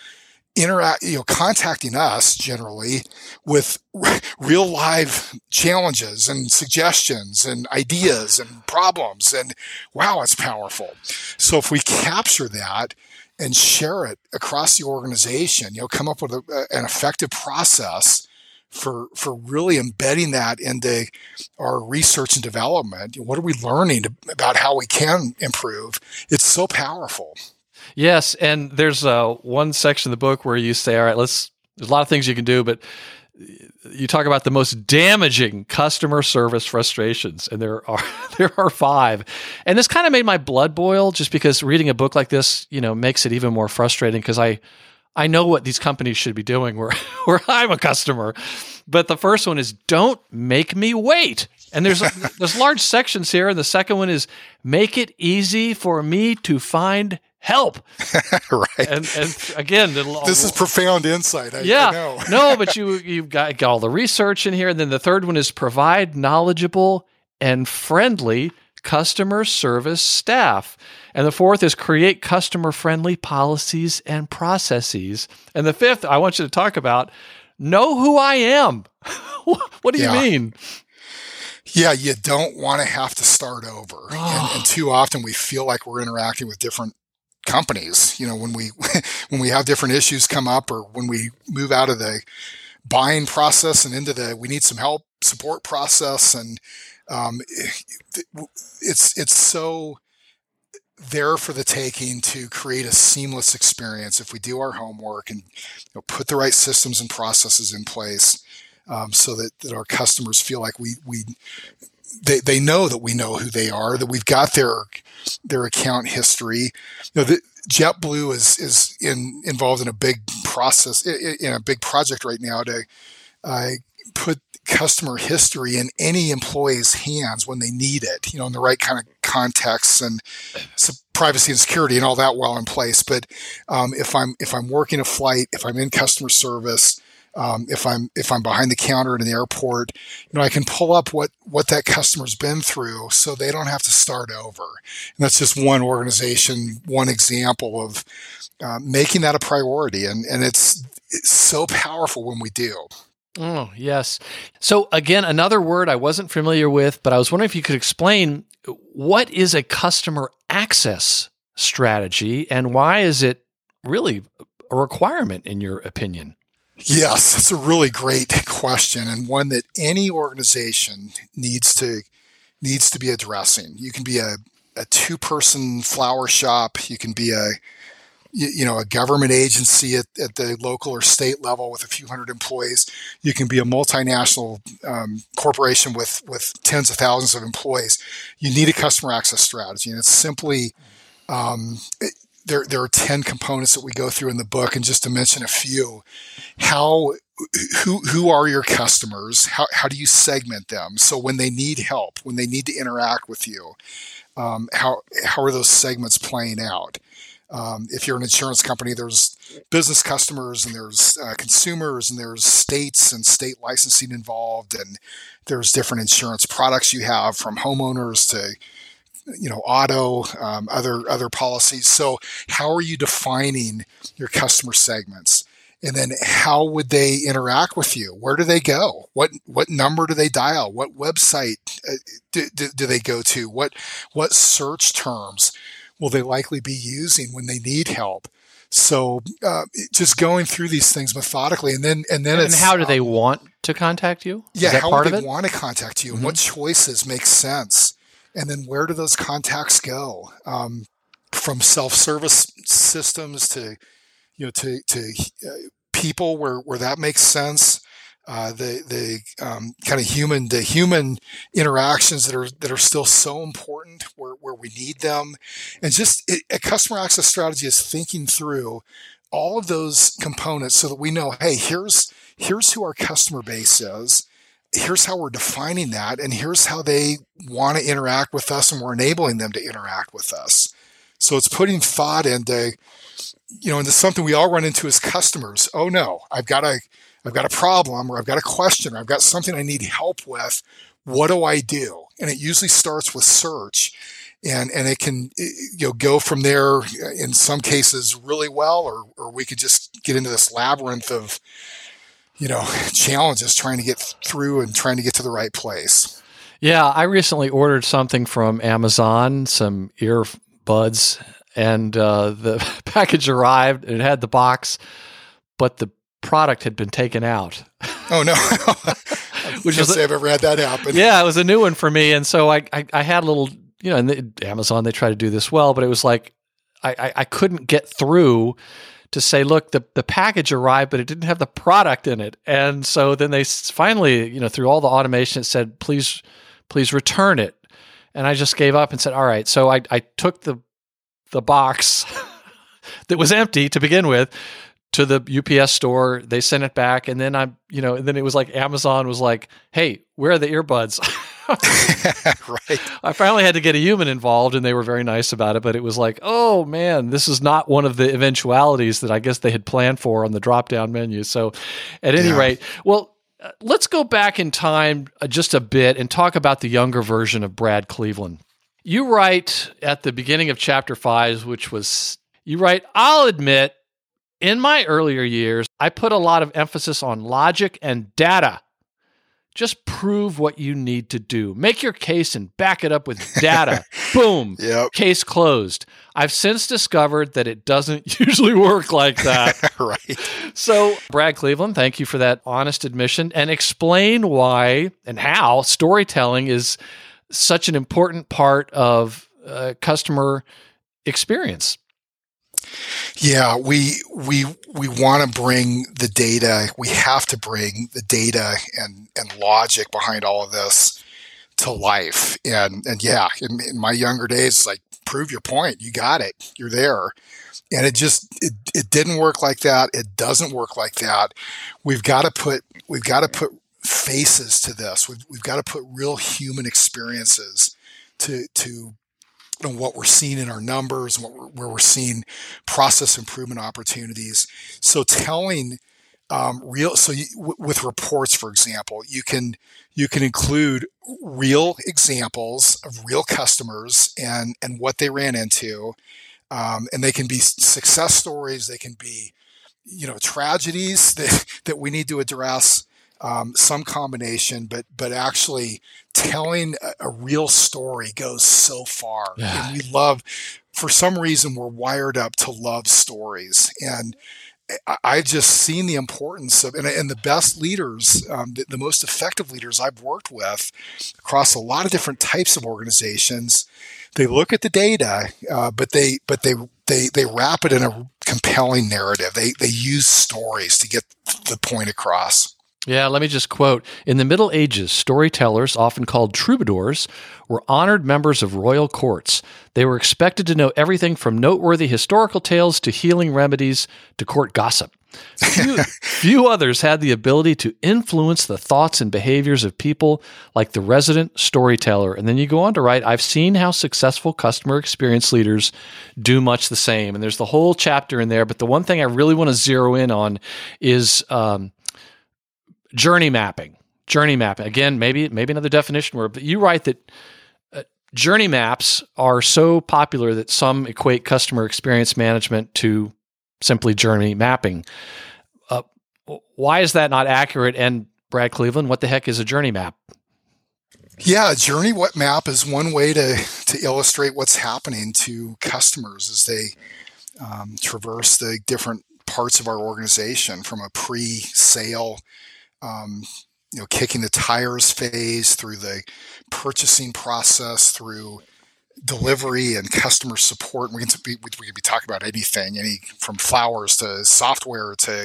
contacting us generally with real live challenges and suggestions and ideas and problems. And wow, it's powerful. So if we capture that and share it across the organization, come up with an effective process for really embedding that into our research and development. What are we learning about how we can improve? It's so powerful. Yes, and there's one section of the book where you say, all right, there's a lot of things you can do, but you talk about the most damaging customer service frustrations, and there are 5. And this kind of made my blood boil, just because reading a book like this, makes it even more frustrating, because I know what these companies should be doing where I'm a customer. But the first one is, don't make me wait. And there's large sections here. And the second one is, make it easy for me to find help. Right. And again, this is profound insight. I know. No, but you've got all the research in here. And then the third one is, provide knowledgeable and friendly customer service staff. And the fourth is, create customer-friendly policies and processes. And the fifth, I want you to talk about, know who I am. What do you mean? Yeah, you don't want to have to start over. And too often we feel like we're interacting with different companies. When we have different issues come up, or when we move out of the buying process and into the we need some help support process, and it's so there for the taking to create a seamless experience if we do our homework and put the right systems and processes in place, so that our customers feel like they know that we know who they are, that we've got their account history. JetBlue is involved in a big process, in a big project right now to put customer history in any employee's hands when they need it, in the right kind of context, and privacy and security and all that well in place. But if I'm working a flight, if I'm in customer service, if I'm behind the counter at an airport, I can pull up what that customer's been through, so they don't have to start over. And that's just one organization, one example of making that a priority, and it's so powerful when we do. Oh, yes. So again, another word I wasn't familiar with, but I was wondering if you could explain, what is a customer access strategy and why is it really a requirement in your opinion? Yes, that's a really great question, and one that any organization needs to be addressing. You can be a two-person flower shop. You can be a government agency at the local or state level with a few hundred employees. You can be a multinational corporation with tens of thousands of employees. You need a customer access strategy, and it's simply there are 10 components that we go through in the book, and just to mention a few, who are your customers? How do you segment them? So when they need help, when they need to interact with you, how are those segments playing out? If you're an insurance company, there's business customers and there's consumers and there's states and state licensing involved, and there's different insurance products you have, from homeowners to auto, other policies. So how are you defining your customer segments? And then how would they interact with you? Where do they go? What number do they dial? What website do they go to? What search terms will they likely be using when they need help? So just going through these things methodically, and then how do they want to contact you? Yeah, how would they want to contact you? Mm-hmm. What choices make sense? And then where do those contacts go? From self-service systems to people where that makes sense. The kind of human to human interactions that are still so important where we need them. And just a customer access strategy is thinking through all of those components so that we know, hey, here's who our customer base is. Here's how we're defining that, and here's how they want to interact with us, and we're enabling them to interact with us. So it's putting thought into something we all run into as customers. Oh no, I've got a problem, or I've got a question, or I've got something I need help with. What do I do? And it usually starts with search, and it can go from there in some cases really well, or we could just get into this labyrinth of challenges trying to get through and trying to get to the right place. Yeah, I recently ordered something from Amazon, some earbuds, and the package arrived and it had the box, but the product had been taken out. Oh no. Which is I've ever had that happen. Yeah, it was a new one for me. And so I had a little, and Amazon, they try to do this well, but it was like, I couldn't get through to say, look, the package arrived, but it didn't have the product in it. And so then they finally, through all the automation, it said, please return it. And I just gave up and said, all right. So I took the box that was empty to begin with to the UPS store. They sent it back. And then and then it was like Amazon was like, hey, where are the earbuds? Right. I finally had to get a human involved, and they were very nice about it. But it was like, oh man, this is not one of the eventualities that I guess they had planned for on the drop-down menu. So at any rate, well, let's go back in time just a bit and talk about the younger version of Brad Cleveland. You write at the beginning of chapter 5, I'll admit, in my earlier years, I put a lot of emphasis on logic and data. Just prove what you need to do. Make your case and back it up with data. Boom. Yep. Case closed. I've since discovered that it doesn't usually work like that. Right. So, Brad Cleveland, thank you for that honest admission, and explain why and how storytelling is such an important part of customer experience. Yeah, we want to bring the data. We have to bring the data and logic behind all of this to life. And yeah, in my younger days, it's like, prove your point. You got it. You're there. And it didn't work like that. It doesn't work like that. We've got to put faces to this. We've got to put real human experiences to what we're seeing in our numbers, and where we're seeing process improvement opportunities. So telling with reports, for example, you can include real examples of real customers and what they ran into, and they can be success stories. They can be, tragedies that we need to address. Some combination, but actually telling a real story goes so far. Yeah. And for some reason, we're wired up to love stories. And I've just seen the importance of, and the best leaders, the most effective leaders I've worked with across a lot of different types of organizations, they look at the data, but they wrap it in a compelling narrative. They use stories to get the point across. Yeah, let me just quote. In the Middle Ages, storytellers, often called troubadours, were honored members of royal courts. They were expected to know everything from noteworthy historical tales to healing remedies to court gossip. Few others had the ability to influence the thoughts and behaviors of people like the resident storyteller. And then you go on to write, I've seen how successful customer experience leaders do much the same. And there's the whole chapter in there. But the one thing I really want to zero in on is journey mapping. Again, maybe another definition word, but you write that journey maps are so popular that some equate customer experience management to simply journey mapping. Why is that not accurate? And Brad Cleveland, what the heck is a journey map? Yeah, a journey map is one way to illustrate what's happening to customers as they traverse the different parts of our organization, from a pre-sale kicking the tires phase, through the purchasing process, through delivery and customer support. We could be talking about anything, from flowers to software to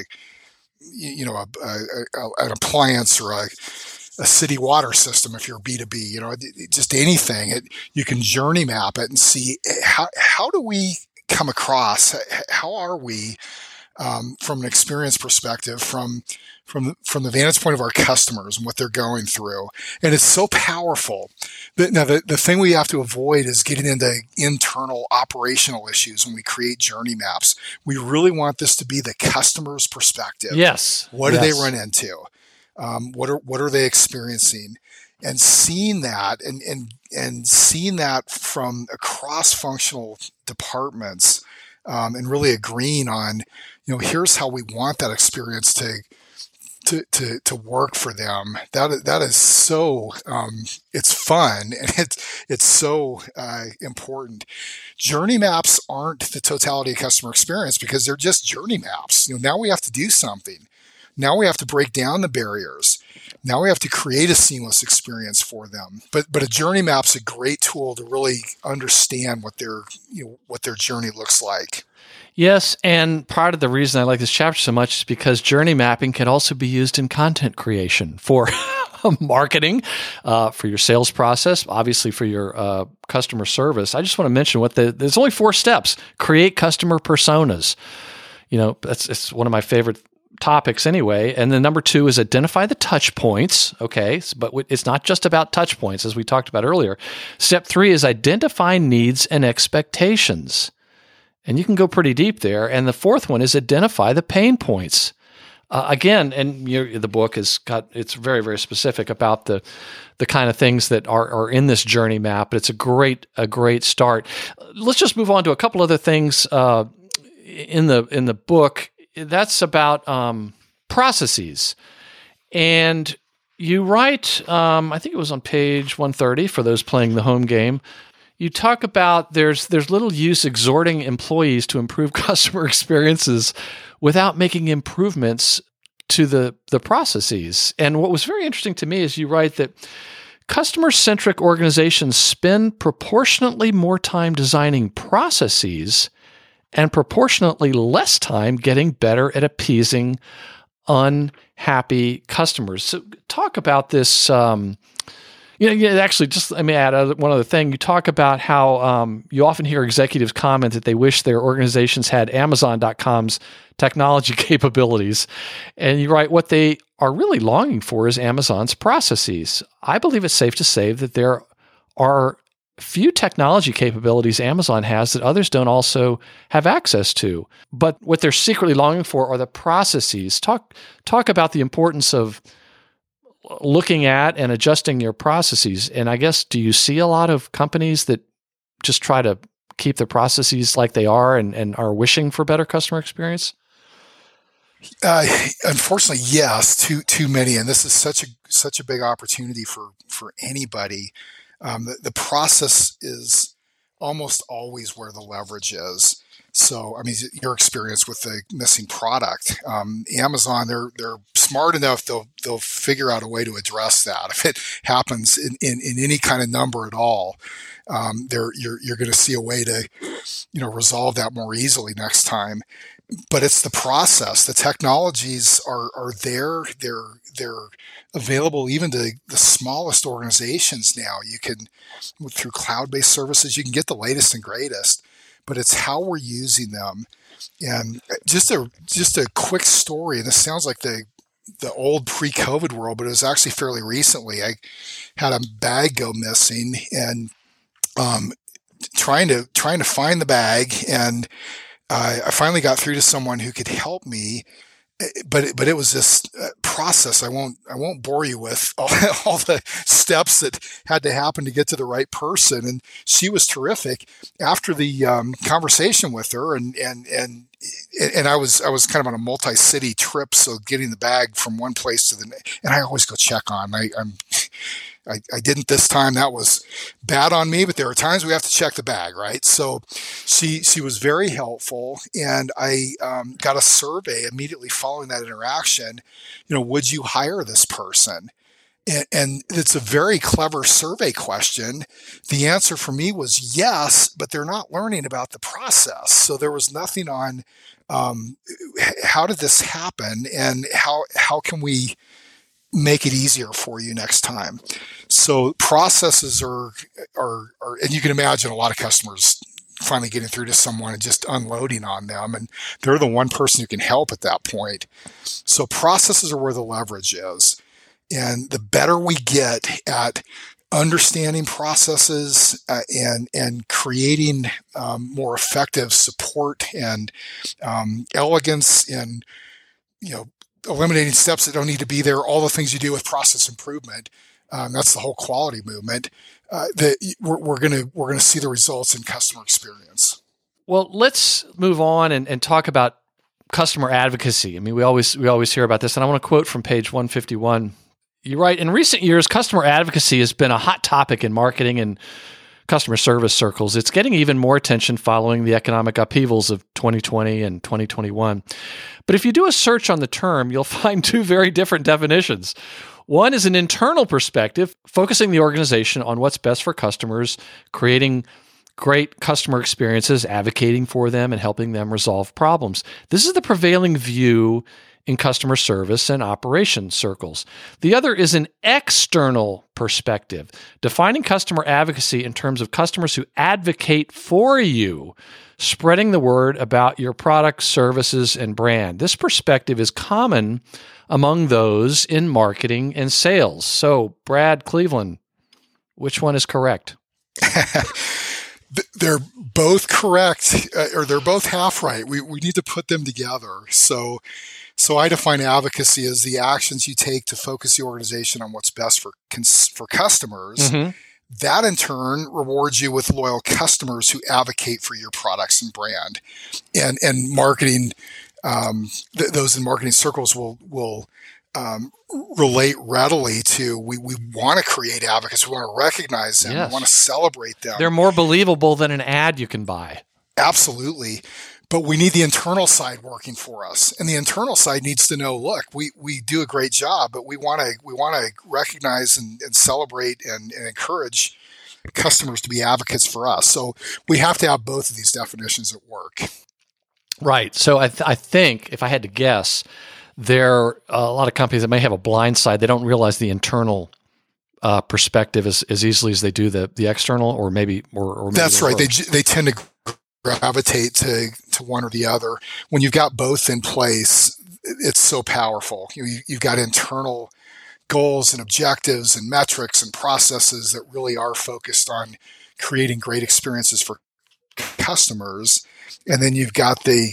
an appliance or a city water system. If you're B2B, just anything. You can journey map it and see how do we come across? How are we from an experience perspective, from the vantage point of our customers and what they're going through? And it's so powerful. Now, the thing we have to avoid is getting into internal operational issues when we create journey maps. We really want this to be the customer's perspective. Yes. What do they run into? What are they experiencing? And seeing that and seeing that from across functional departments, and really agreeing on, here's how we want that experience to work for them. That is so it's fun, and it's so important. Journey maps aren't the totality of customer experience because they're just journey maps. Now we have to do something. Now we have to break down the barriers. Now we have to create a seamless experience for them. But a journey map's a great tool to really understand what their journey looks like. Yes, and part of the reason I like this chapter so much is because journey mapping can also be used in content creation for marketing, for your sales process, obviously for your customer service. I just want to mention there's only 4 steps. Create customer personas. It's one of my favorite topics anyway. And then number 2 is identify the touch points. Okay. But it's not just about touch points, as we talked about earlier. Step 3 is identify needs and expectations. And you can go pretty deep there. And the 4th one is identify the pain points. Again, and the book it's very, very specific about the kind of things that are in this journey map. But it's a great start. Let's just move on to a couple other things in the book. That's about processes. And you write, I think it was on page 130 for those playing the home game, you talk about there's little use exhorting employees to improve customer experiences without making improvements to the processes. And what was very interesting to me is you write that Customer-centric organizations spend proportionately more time designing processes and proportionately less time getting better at appeasing unhappy customers. So talk about this. Actually, just let me add one other thing. You talk about how you often hear executives comment that they wish their organizations had Amazon.com's technology capabilities. And you write, what they are really longing for is Amazon's processes. I believe it's safe to say that there are few technology capabilities Amazon has that others don't also have access to. But what they're secretly longing for are the processes. Talk about the importance of looking at and adjusting your processes. And I guess, do you see a lot of companies that just try to keep their processes like they are and are wishing for better customer experience? Unfortunately, yes, too many. And this is such a big opportunity for anybody. The process is almost always where the leverage is. So, I mean, your experience with the missing product, Amazon, they're smart enough, they'll figure out a way to address that. If it happens in any kind of number at all, you're going to see a way to, resolve that more easily next time. But it's the process. The technologies are there. They're available even to the smallest organizations now. You can, through cloud-based services, you can get the latest and greatest. But it's how we're using them. And just a quick story, and this sounds like the old pre-COVID world, but it was actually fairly recently. I had a bag go missing, and trying to find the bag, and I finally got through to someone who could help me. But it was this process. I won't bore you with all the steps that had to happen to get to the right person. And she was terrific. After the conversation with her, and I was kind of on a multi-city trip, so getting the bag from one place to the next. And I always go check on. I didn't this time. That was bad on me, but there are times we have to check the bag, right? So she was very helpful, and I got a survey immediately following that interaction. Would you hire this person? And it's a very clever survey question. The answer for me was yes, but they're not learning about the process. So there was nothing on how did this happen, and how can we make it easier for you next time. So processes are, and you can imagine a lot of customers finally getting through to someone and just unloading on them, and they're the one person who can help at that point. So processes are where the leverage is. And the better we get at understanding processes and creating more effective support and elegance and, eliminating steps that don't need to be there, all the things you do with process improvement. That's the whole quality movement. That we're gonna see the results in customer experience. Well, let's move on and talk about customer advocacy. I mean, we always hear about this, and I want to quote from page 151. You write, in recent years, customer advocacy has been a hot topic in marketing and customer service circles. It's getting even more attention following the economic upheavals of 2020 and 2021. But if you do a search on the term, you'll find two very different definitions. One is an internal perspective, focusing the organization on what's best for customers, creating great customer experiences, advocating for them, and helping them resolve problems. This is the prevailing view in customer service and operations circles. The other is an external perspective, defining customer advocacy in terms of customers who advocate for you, spreading the word about your products, services, and brand. This perspective is common among those in marketing and sales. So, Brad Cleveland, which one is correct? They're both correct, or they're both half right. We need to put them together. So I define advocacy as the actions you take to focus the organization on what's best for customers. Mm-hmm. That in turn rewards you with loyal customers who advocate for your products and brand. And marketing, those in marketing circles will relate readily to we want to create advocates. We want to recognize them. Yes. We want to celebrate them. They're more believable than an ad you can buy. Absolutely. But we need the internal side working for us, and the internal side needs to know, look, we do a great job, but we want to recognize and celebrate and encourage customers to be advocates for us. So we have to have both of these definitions at work. Right. So I think if I had to guess, there are a lot of companies that may have a blind side. They don't realize the internal perspective as easily as they do the external, or maybe that's right. They tend to gravitate to one or the other. When you've got both in place, it's so powerful. You've got internal goals and objectives and metrics and processes that really are focused on creating great experiences for customers, and then you've got the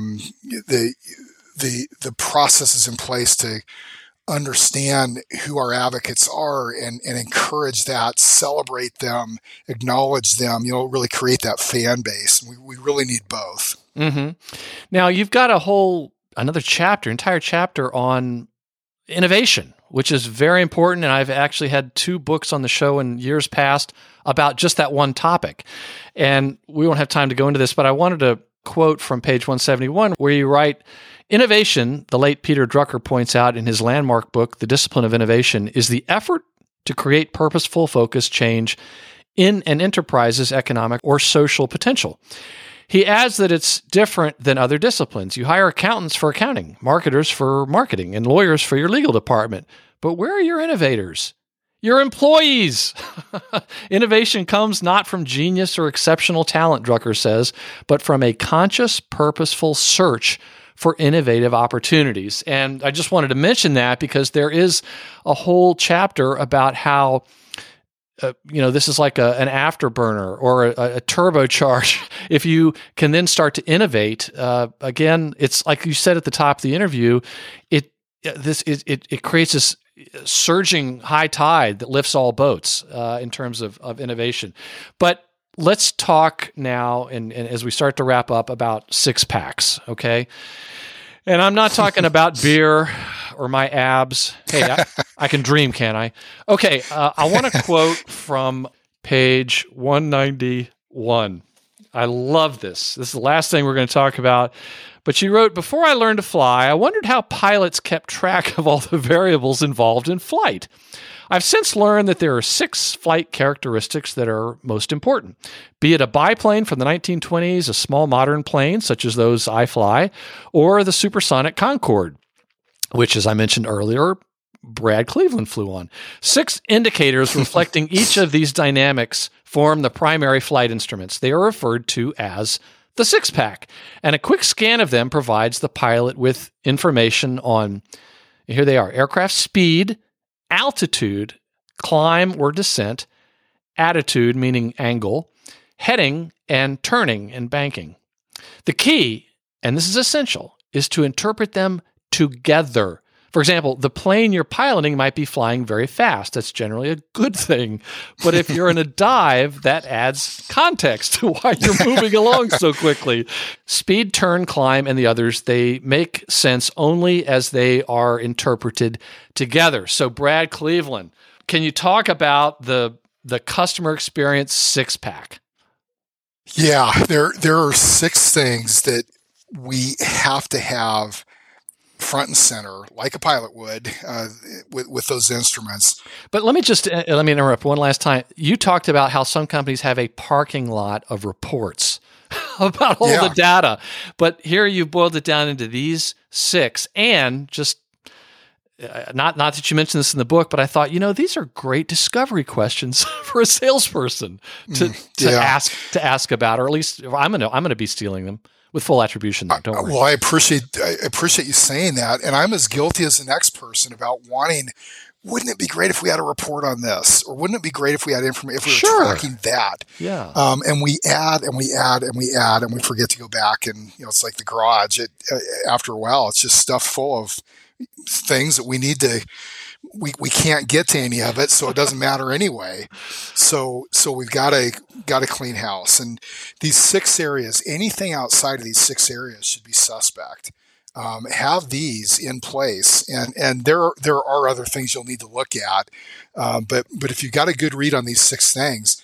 processes in place to understand who our advocates are and encourage that, celebrate them, acknowledge them, really create that fan base. We really need both. Mm-hmm. Now, you've got entire chapter on innovation, which is very important. And I've actually had 2 books on the show in years past about just that one topic. And we won't have time to go into this, but I wanted to quote from page 171 where you write, "Innovation," the late Peter Drucker points out in his landmark book, The Discipline of Innovation, "is the effort to create purposeful, focused change in an enterprise's economic or social potential." He adds that it's different than other disciplines. You hire accountants for accounting, marketers for marketing, and lawyers for your legal department. But where are your innovators? Your employees. Innovation comes not from genius or exceptional talent, Drucker says, but from a conscious, purposeful search for innovative opportunities. And I just wanted to mention that because there is a whole chapter about how this is like an afterburner or a turbocharge. If you can then start to innovate, again, it's like you said at the top of the interview, it creates this surging high tide that lifts all boats in terms of innovation. But let's talk now, and as we start to wrap up, about 6-packs, okay? And I'm not talking about beer or my abs. Hey, I can dream, can't I? Okay, I want to quote from page 191. I love this. This is the last thing we're going to talk about. But she wrote, "Before I learned to fly, I wondered how pilots kept track of all the variables involved in flight. I've since learned that there are 6 flight characteristics that are most important. Be it a biplane from the 1920s, a small modern plane, such as those I fly, or the supersonic Concorde, which, as I mentioned earlier, Brad Cleveland flew on. 6 indicators reflecting each of these dynamics form the primary flight instruments. They are referred to as the 6-pack, and a quick scan of them provides the pilot with information on, here they are, aircraft speed, altitude, climb or descent, attitude, meaning angle, heading, and turning and banking. The key, and this is essential, is to interpret them together. For example, the plane you're piloting might be flying very fast. That's generally a good thing. But if you're in a dive, that adds context to why you're moving along so quickly. Speed, turn, climb, and the others, they make sense only as they are interpreted together. So, Brad Cleveland, can you talk about the customer experience 6-pack? Yeah, there are 6 things that we have to have front and center, like a pilot would, with those instruments. But let me interrupt one last time. You talked about how some companies have a parking lot of reports about all the data, but here you've boiled it down into these 6, and just not that you mentioned this in the book, but I thought, these are great discovery questions for a salesperson to ask about, or at least I'm going to be stealing them. With full attribution, though. Don't worry. Well, I appreciate you saying that, and I'm as guilty as the next person about wanting. Wouldn't it be great if we had a report on this, or wouldn't it be great if we had information, if we were tracking that? Yeah. And we add and we add and we add, and we forget to go back, and it's like the garage. After a while, it's just stuff full of things that we need to. We can't get to any of it, so it doesn't matter anyway. So we've got to clean house. And these 6 areas, anything outside of these 6 areas should be suspect. Have these in place, and there are other things you'll need to look at. But if you've got a good read on these 6 things,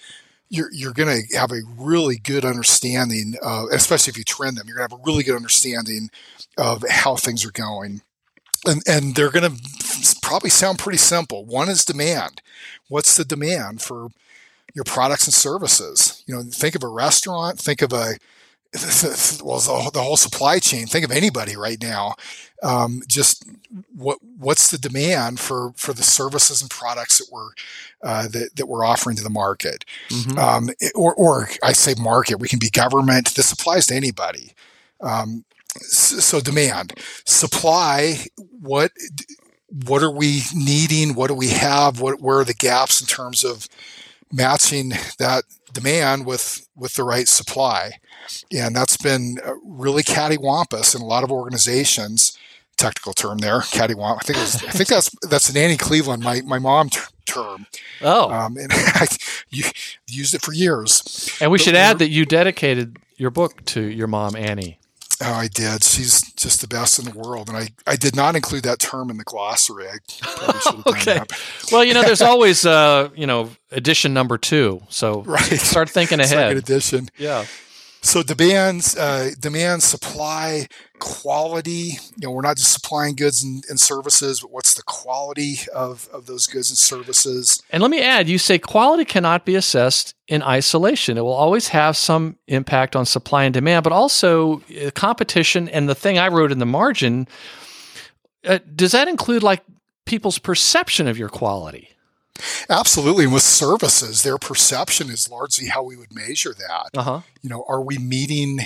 you're going to have a really good understanding of, especially if you trend them, you're going to have a really good understanding of how things are going. And they're going to probably sound pretty simple. One is demand. What's the demand for your products and services? Think of a restaurant, think of the whole supply chain. Think of anybody right now. Just what's the demand for the services and products that we're offering to the market? Mm-hmm. Or I say market. We can be government. This applies to anybody. So demand, supply. What are we needing? What do we have? Where are the gaps in terms of matching that demand with the right supply? And that's been really cattywampus in a lot of organizations. Technical term there, cattywampus. I think that's an Annie Cleveland, my mom term. Oh, and I used it for years. And we should add that you dedicated your book to your mom, Annie. Oh, I did. She's just the best in the world. And I did not include that term in the glossary. I probably should have done that. Well, there's always, edition number 2. So start thinking ahead. Second edition. Yeah. So demand, supply, quality. We're not just supplying goods and services, but what's the quality of those goods and services? And let me add, you say quality cannot be assessed in isolation. It will always have some impact on supply and demand, but also competition. And the thing I wrote in the margin, does that include like people's perception of your quality? Absolutely. And with services, their perception is largely how we would measure that. Uh-huh. Are we meeting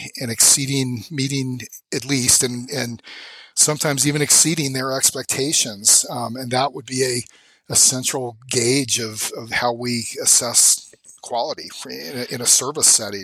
at least, and sometimes even exceeding their expectations? And that would be a central gauge of how we assess quality in a service setting.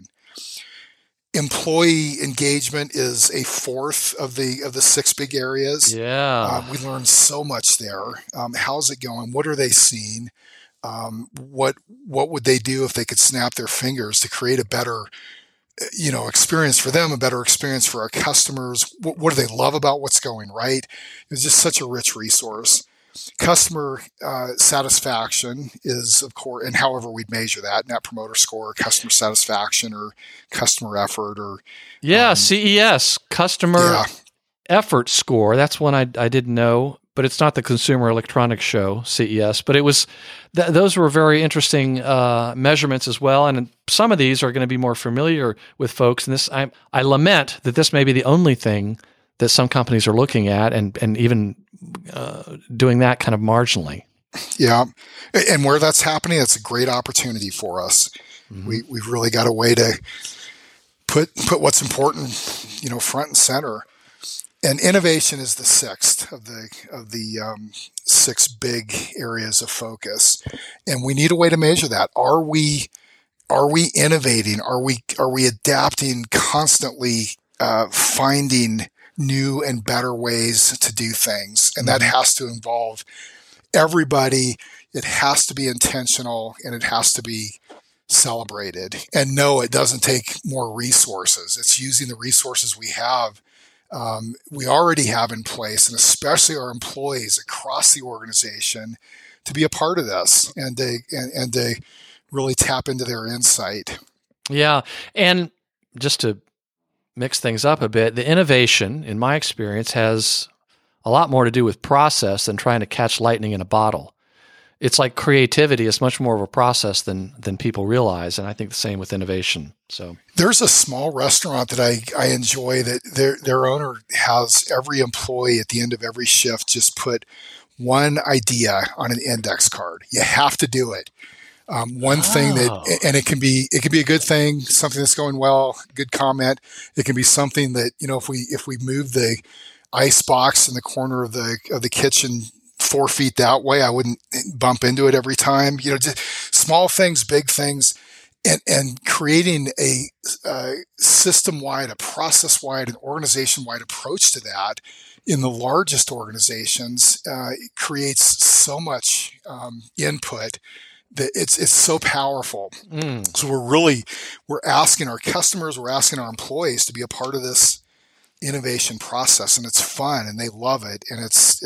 Employee engagement is a fourth of the 6 big areas. Yeah. We learned so much there. How's it going? What are they seeing? What would they do if they could snap their fingers to create a better, experience for them, a better experience for our customers? What do they love about what's going right? It's just such a rich resource. Customer satisfaction is, of course, and however we'd measure that, Net Promoter Score, customer satisfaction, or customer effort, or CES, customer effort score. That's one I didn't know, but it's not the Consumer Electronics Show, CES. But it was those were very interesting measurements as well, and some of these are going to be more familiar with folks. And this, I lament that this may be the only thing that some companies are looking at, and even doing that kind of marginally. Yeah. And where that's happening, it's a great opportunity for us. Mm-hmm. We've really got a way to put what's important, front and center. And innovation is the 6th of the 6 big areas of focus. And we need a way to measure that. Are we innovating? Are we adapting constantly, finding new and better ways to do things? And that has to involve everybody. It has to be intentional, and it has to be celebrated. And no, it doesn't take more resources. It's using the resources we already have in place, and especially our employees across the organization, to be a part of this and to really tap into their insight. Yeah. And just to mix things up a bit, the innovation, in my experience, has a lot more to do with process than trying to catch lightning in a bottle. It's like creativity is much more of a process than people realize, and I think the same with innovation. So there's a small restaurant that I enjoy that their owner has every employee at the end of every shift just put one idea on an index card. You have to do it. One thing that, and it can be a good thing, something that's going well, good comment. It can be something that, if we move the ice box in the corner of the kitchen 4 feet that way, I wouldn't bump into it every time. Just small things, big things, and creating a system-wide, a process-wide, an organization-wide approach to that in the largest organizations creates so much input that it's so powerful. So we're asking our customers, we're asking our employees to be a part of this innovation process, and it's fun, and they love it, and it's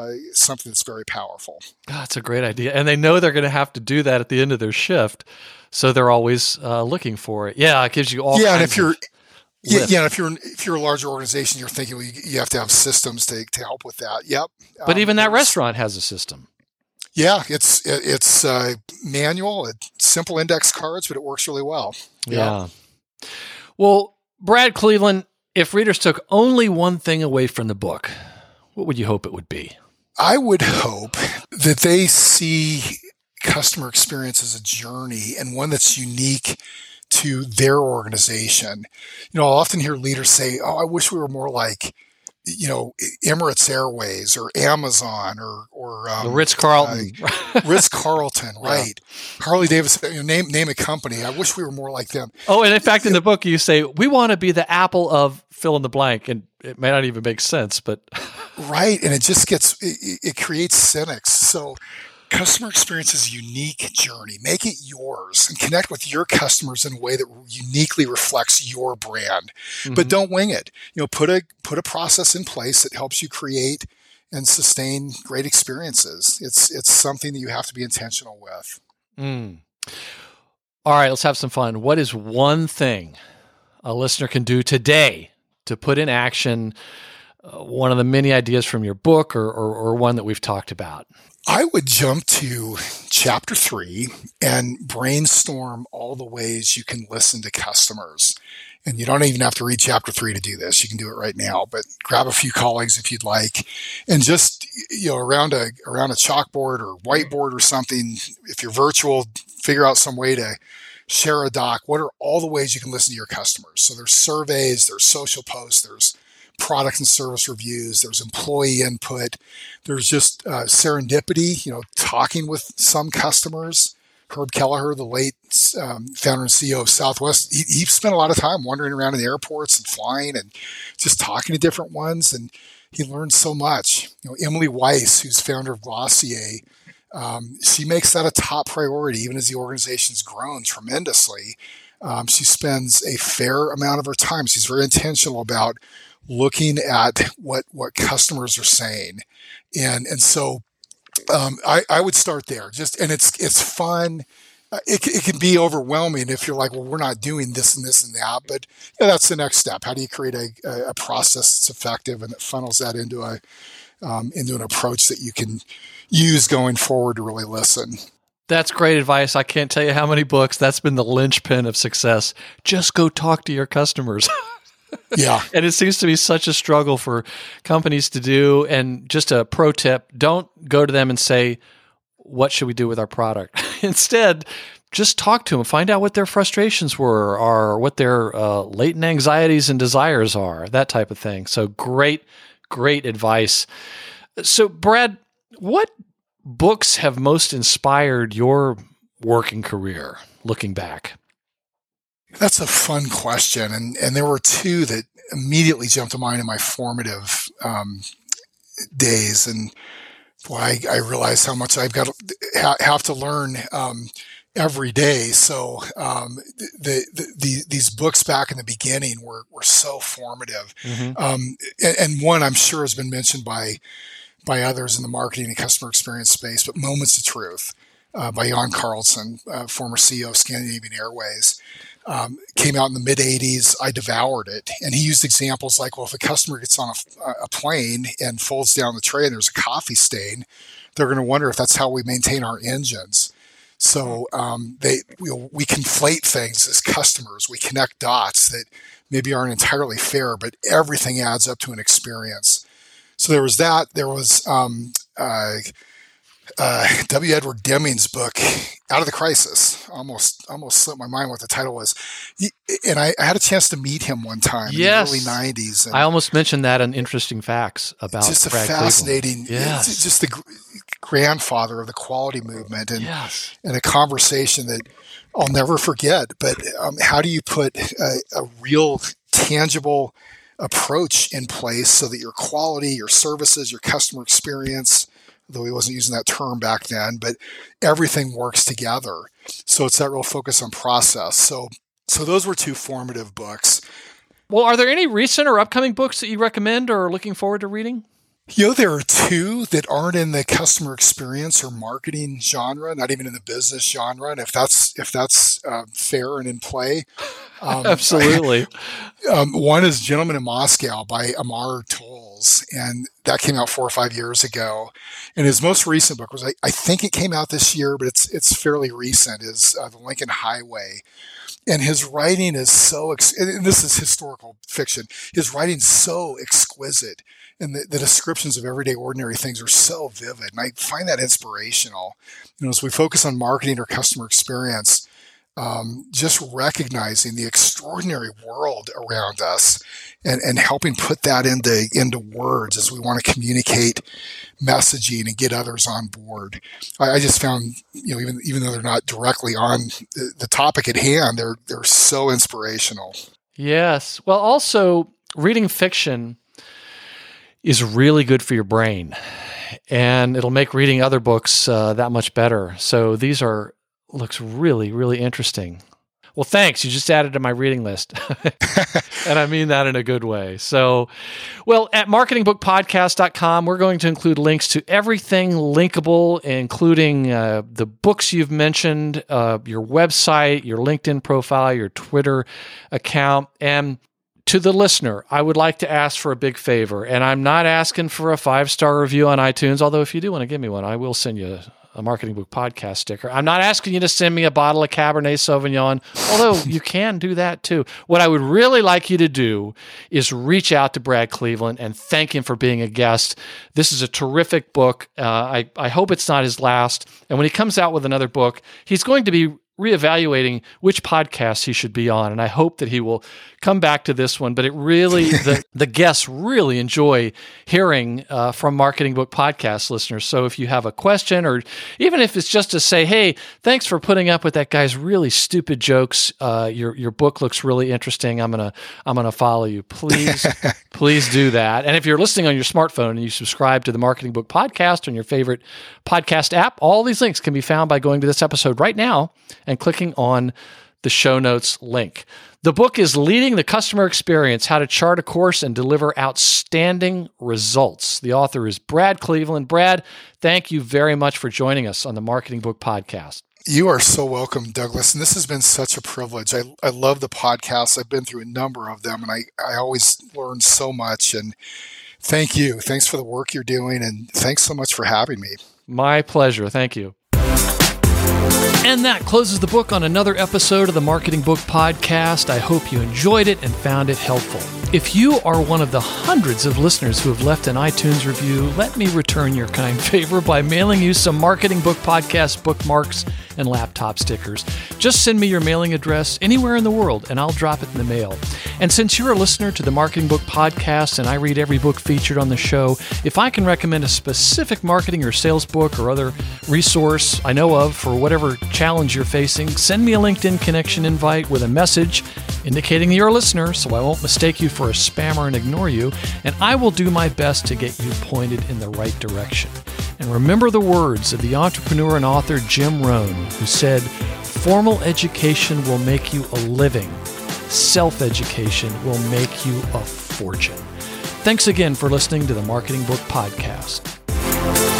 something that's very powerful. That's a great idea, and they know they're going to have to do that at the end of their shift. So they're always looking for it. Yeah, it gives you all Yeah, and kinds if you're of yeah, and if you're a larger organization, you're thinking, well, you have to have systems to help with that. Yep. But even that restaurant has a system. Yeah, it's manual, it's simple index cards, but it works really well. Yeah. Well, Brad Cleveland, if readers took only one thing away from the book, what would you hope it would be? I would hope that they see customer experience as a journey and one that's unique to their organization. I'll often hear leaders say, "Oh, I wish we were more like, Emirates Airways or Amazon or the Ritz-Carlton." Ritz-Carlton, right? Yeah. Harley Davidson, name a company. I wish we were more like them. Oh, and in fact, in the book, you say, we want to be the Apple of fill in the blank, and it may not even make sense, but... Right, and it just it creates cynics. So customer experience is a unique journey. Make it yours and connect with your customers in a way that uniquely reflects your brand. Mm-hmm. But don't wing it. Put a process in place that helps you create and sustain great experiences. It's something that you have to be intentional with. All right, let's have some fun. What is one thing a listener can do today to put in action one of the many ideas from your book or one that we've talked about? I would jump to chapter 3 and brainstorm all the ways you can listen to customers. And you don't even have to read chapter 3 to do this. You can do it right now, but grab a few colleagues if you'd like, and just, around a chalkboard or whiteboard or something, if you're virtual, figure out some way to share a doc. What are all the ways you can listen to your customers? So there's surveys, there's social posts, there's product and service reviews, there's employee input, there's just serendipity, talking with some customers. Herb Kelleher, the late founder and CEO of Southwest, he spent a lot of time wandering around in the airports and flying and just talking to different ones, and he learned so much. Emily Weiss, who's founder of Glossier, she makes that a top priority, even as the organization's grown tremendously. She spends a fair amount of her time. She's very intentional about looking at what customers are saying. And so I would start there. And it's fun. It can be overwhelming if you're like, well, we're not doing this and this and that, but that's the next step. How do you create a process that's effective and that funnels that into an approach that you can use going forward to really listen? That's great advice. I can't tell you how many books that's been the linchpin of success. Just go talk to your customers. Yeah. And it seems to be such a struggle for companies to do. And just a pro tip, don't go to them and say, what should we do with our product? Instead, just talk to them, find out what their frustrations were or what their latent anxieties and desires are, that type of thing. So great advice. So Brad, what books have most inspired your working career, looking back? That's a fun question. And there were two that immediately jumped to mind in my formative days. And boy, I realized how much I've got to have to learn every day. So these books back in the beginning were so formative. Mm-hmm. And one I'm sure has been mentioned by others in the marketing and customer experience space, but Moments of Truth by Jan Carlson, former CEO of Scandinavian Airways. Came out in the mid-'80s. I devoured it. And he used examples like, well, if a customer gets on a plane and folds down the tray and there's a coffee stain, they're going to wonder if that's how we maintain our engines. So we conflate things as customers. We connect dots that maybe aren't entirely fair, but everything adds up to an experience. So there was that. There was W. Edward Deming's book, Out of the Crisis. Almost slipped my mind what the title was. And I had a chance to meet him one time in the early 90s. And I almost mentioned that in Interesting Facts about just Brad fascinating, yes. Just the grandfather of the quality movement and a conversation that I'll never forget. But how do you put a real tangible approach in place so that your quality, your services, your customer experience, though he wasn't using that term back then, but everything works together. So it's that real focus on process. So those were two formative books. Well, are there any recent or upcoming books that you recommend or are looking forward to reading? There are two that aren't in the customer experience or marketing genre, not even in the business genre. And if that's fair and in play, Absolutely. One is Gentleman in Moscow by Amar Tolles, and that came out 4 or 5 years ago. And his most recent book was, I think it came out this year, but it's fairly recent, is The Lincoln Highway. And his writing is and this is historical fiction, his writing's so exquisite, and the descriptions of everyday ordinary things are so vivid. And I find that inspirational. As we focus on marketing or customer experience, just recognizing the extraordinary world around us and helping put that into words as we want to communicate messaging and get others on board. I just found, even though they're not directly on the topic at hand, they're so inspirational. Yes. Well, also reading fiction is really good for your brain, and it'll make reading other books that much better. So looks really, really interesting. Well, thanks. You just added to my reading list. And I mean that in a good way. So, at marketingbookpodcast.com, we're going to include links to everything linkable, including the books you've mentioned, your website, your LinkedIn profile, your Twitter account. And to the listener, I would like to ask for a big favor. And I'm not asking for a 5-star review on iTunes, although if you do want to give me one, I will send you a Marketing Book Podcast sticker. I'm not asking you to send me a bottle of Cabernet Sauvignon, although you can do that too. What I would really like you to do is reach out to Brad Cleveland and thank him for being a guest. This is a terrific book. I hope it's not his last. And when he comes out with another book, he's going to be reevaluating which podcast he should be on. And I hope that he will come back to this one. But it really, the guests really enjoy hearing from Marketing Book Podcast listeners. So if you have a question, or even if it's just to say, hey, thanks for putting up with that guy's really stupid jokes. Your book looks really interesting. I'm gonna follow you. Please do that. And if you're listening on your smartphone and you subscribe to the Marketing Book Podcast on your favorite podcast app, all these links can be found by going to this episode right now and clicking on the show notes link. The book is Leading the Customer Experience, How to Chart a Course and Deliver Outstanding Results. The author is Brad Cleveland. Brad, thank you very much for joining us on the Marketing Book Podcast. You are so welcome, Douglas. And this has been such a privilege. I love the podcast. I've been through a number of them, and I always learn so much. And thank you. Thanks for the work you're doing, and thanks so much for having me. My pleasure. Thank you. And that closes the book on another episode of the Marketing Book Podcast. I hope you enjoyed it and found it helpful. If you are one of the hundreds of listeners who have left an iTunes review, let me return your kind favor by mailing you some Marketing Book Podcast bookmarks and laptop stickers. Just send me your mailing address anywhere in the world, and I'll drop it in the mail. And since you're a listener to the Marketing Book Podcast and I read every book featured on the show, if I can recommend a specific marketing or sales book or other resource I know of for whatever challenge you're facing, send me a LinkedIn connection invite with a message indicating you're a listener so I won't mistake you for a spammer and ignore you, and I will do my best to get you pointed in the right direction. And remember the words of the entrepreneur and author Jim Rohn, who said, "Formal education will make you a living. Self-education will make you a fortune." Thanks again for listening to the Marketing Book Podcast.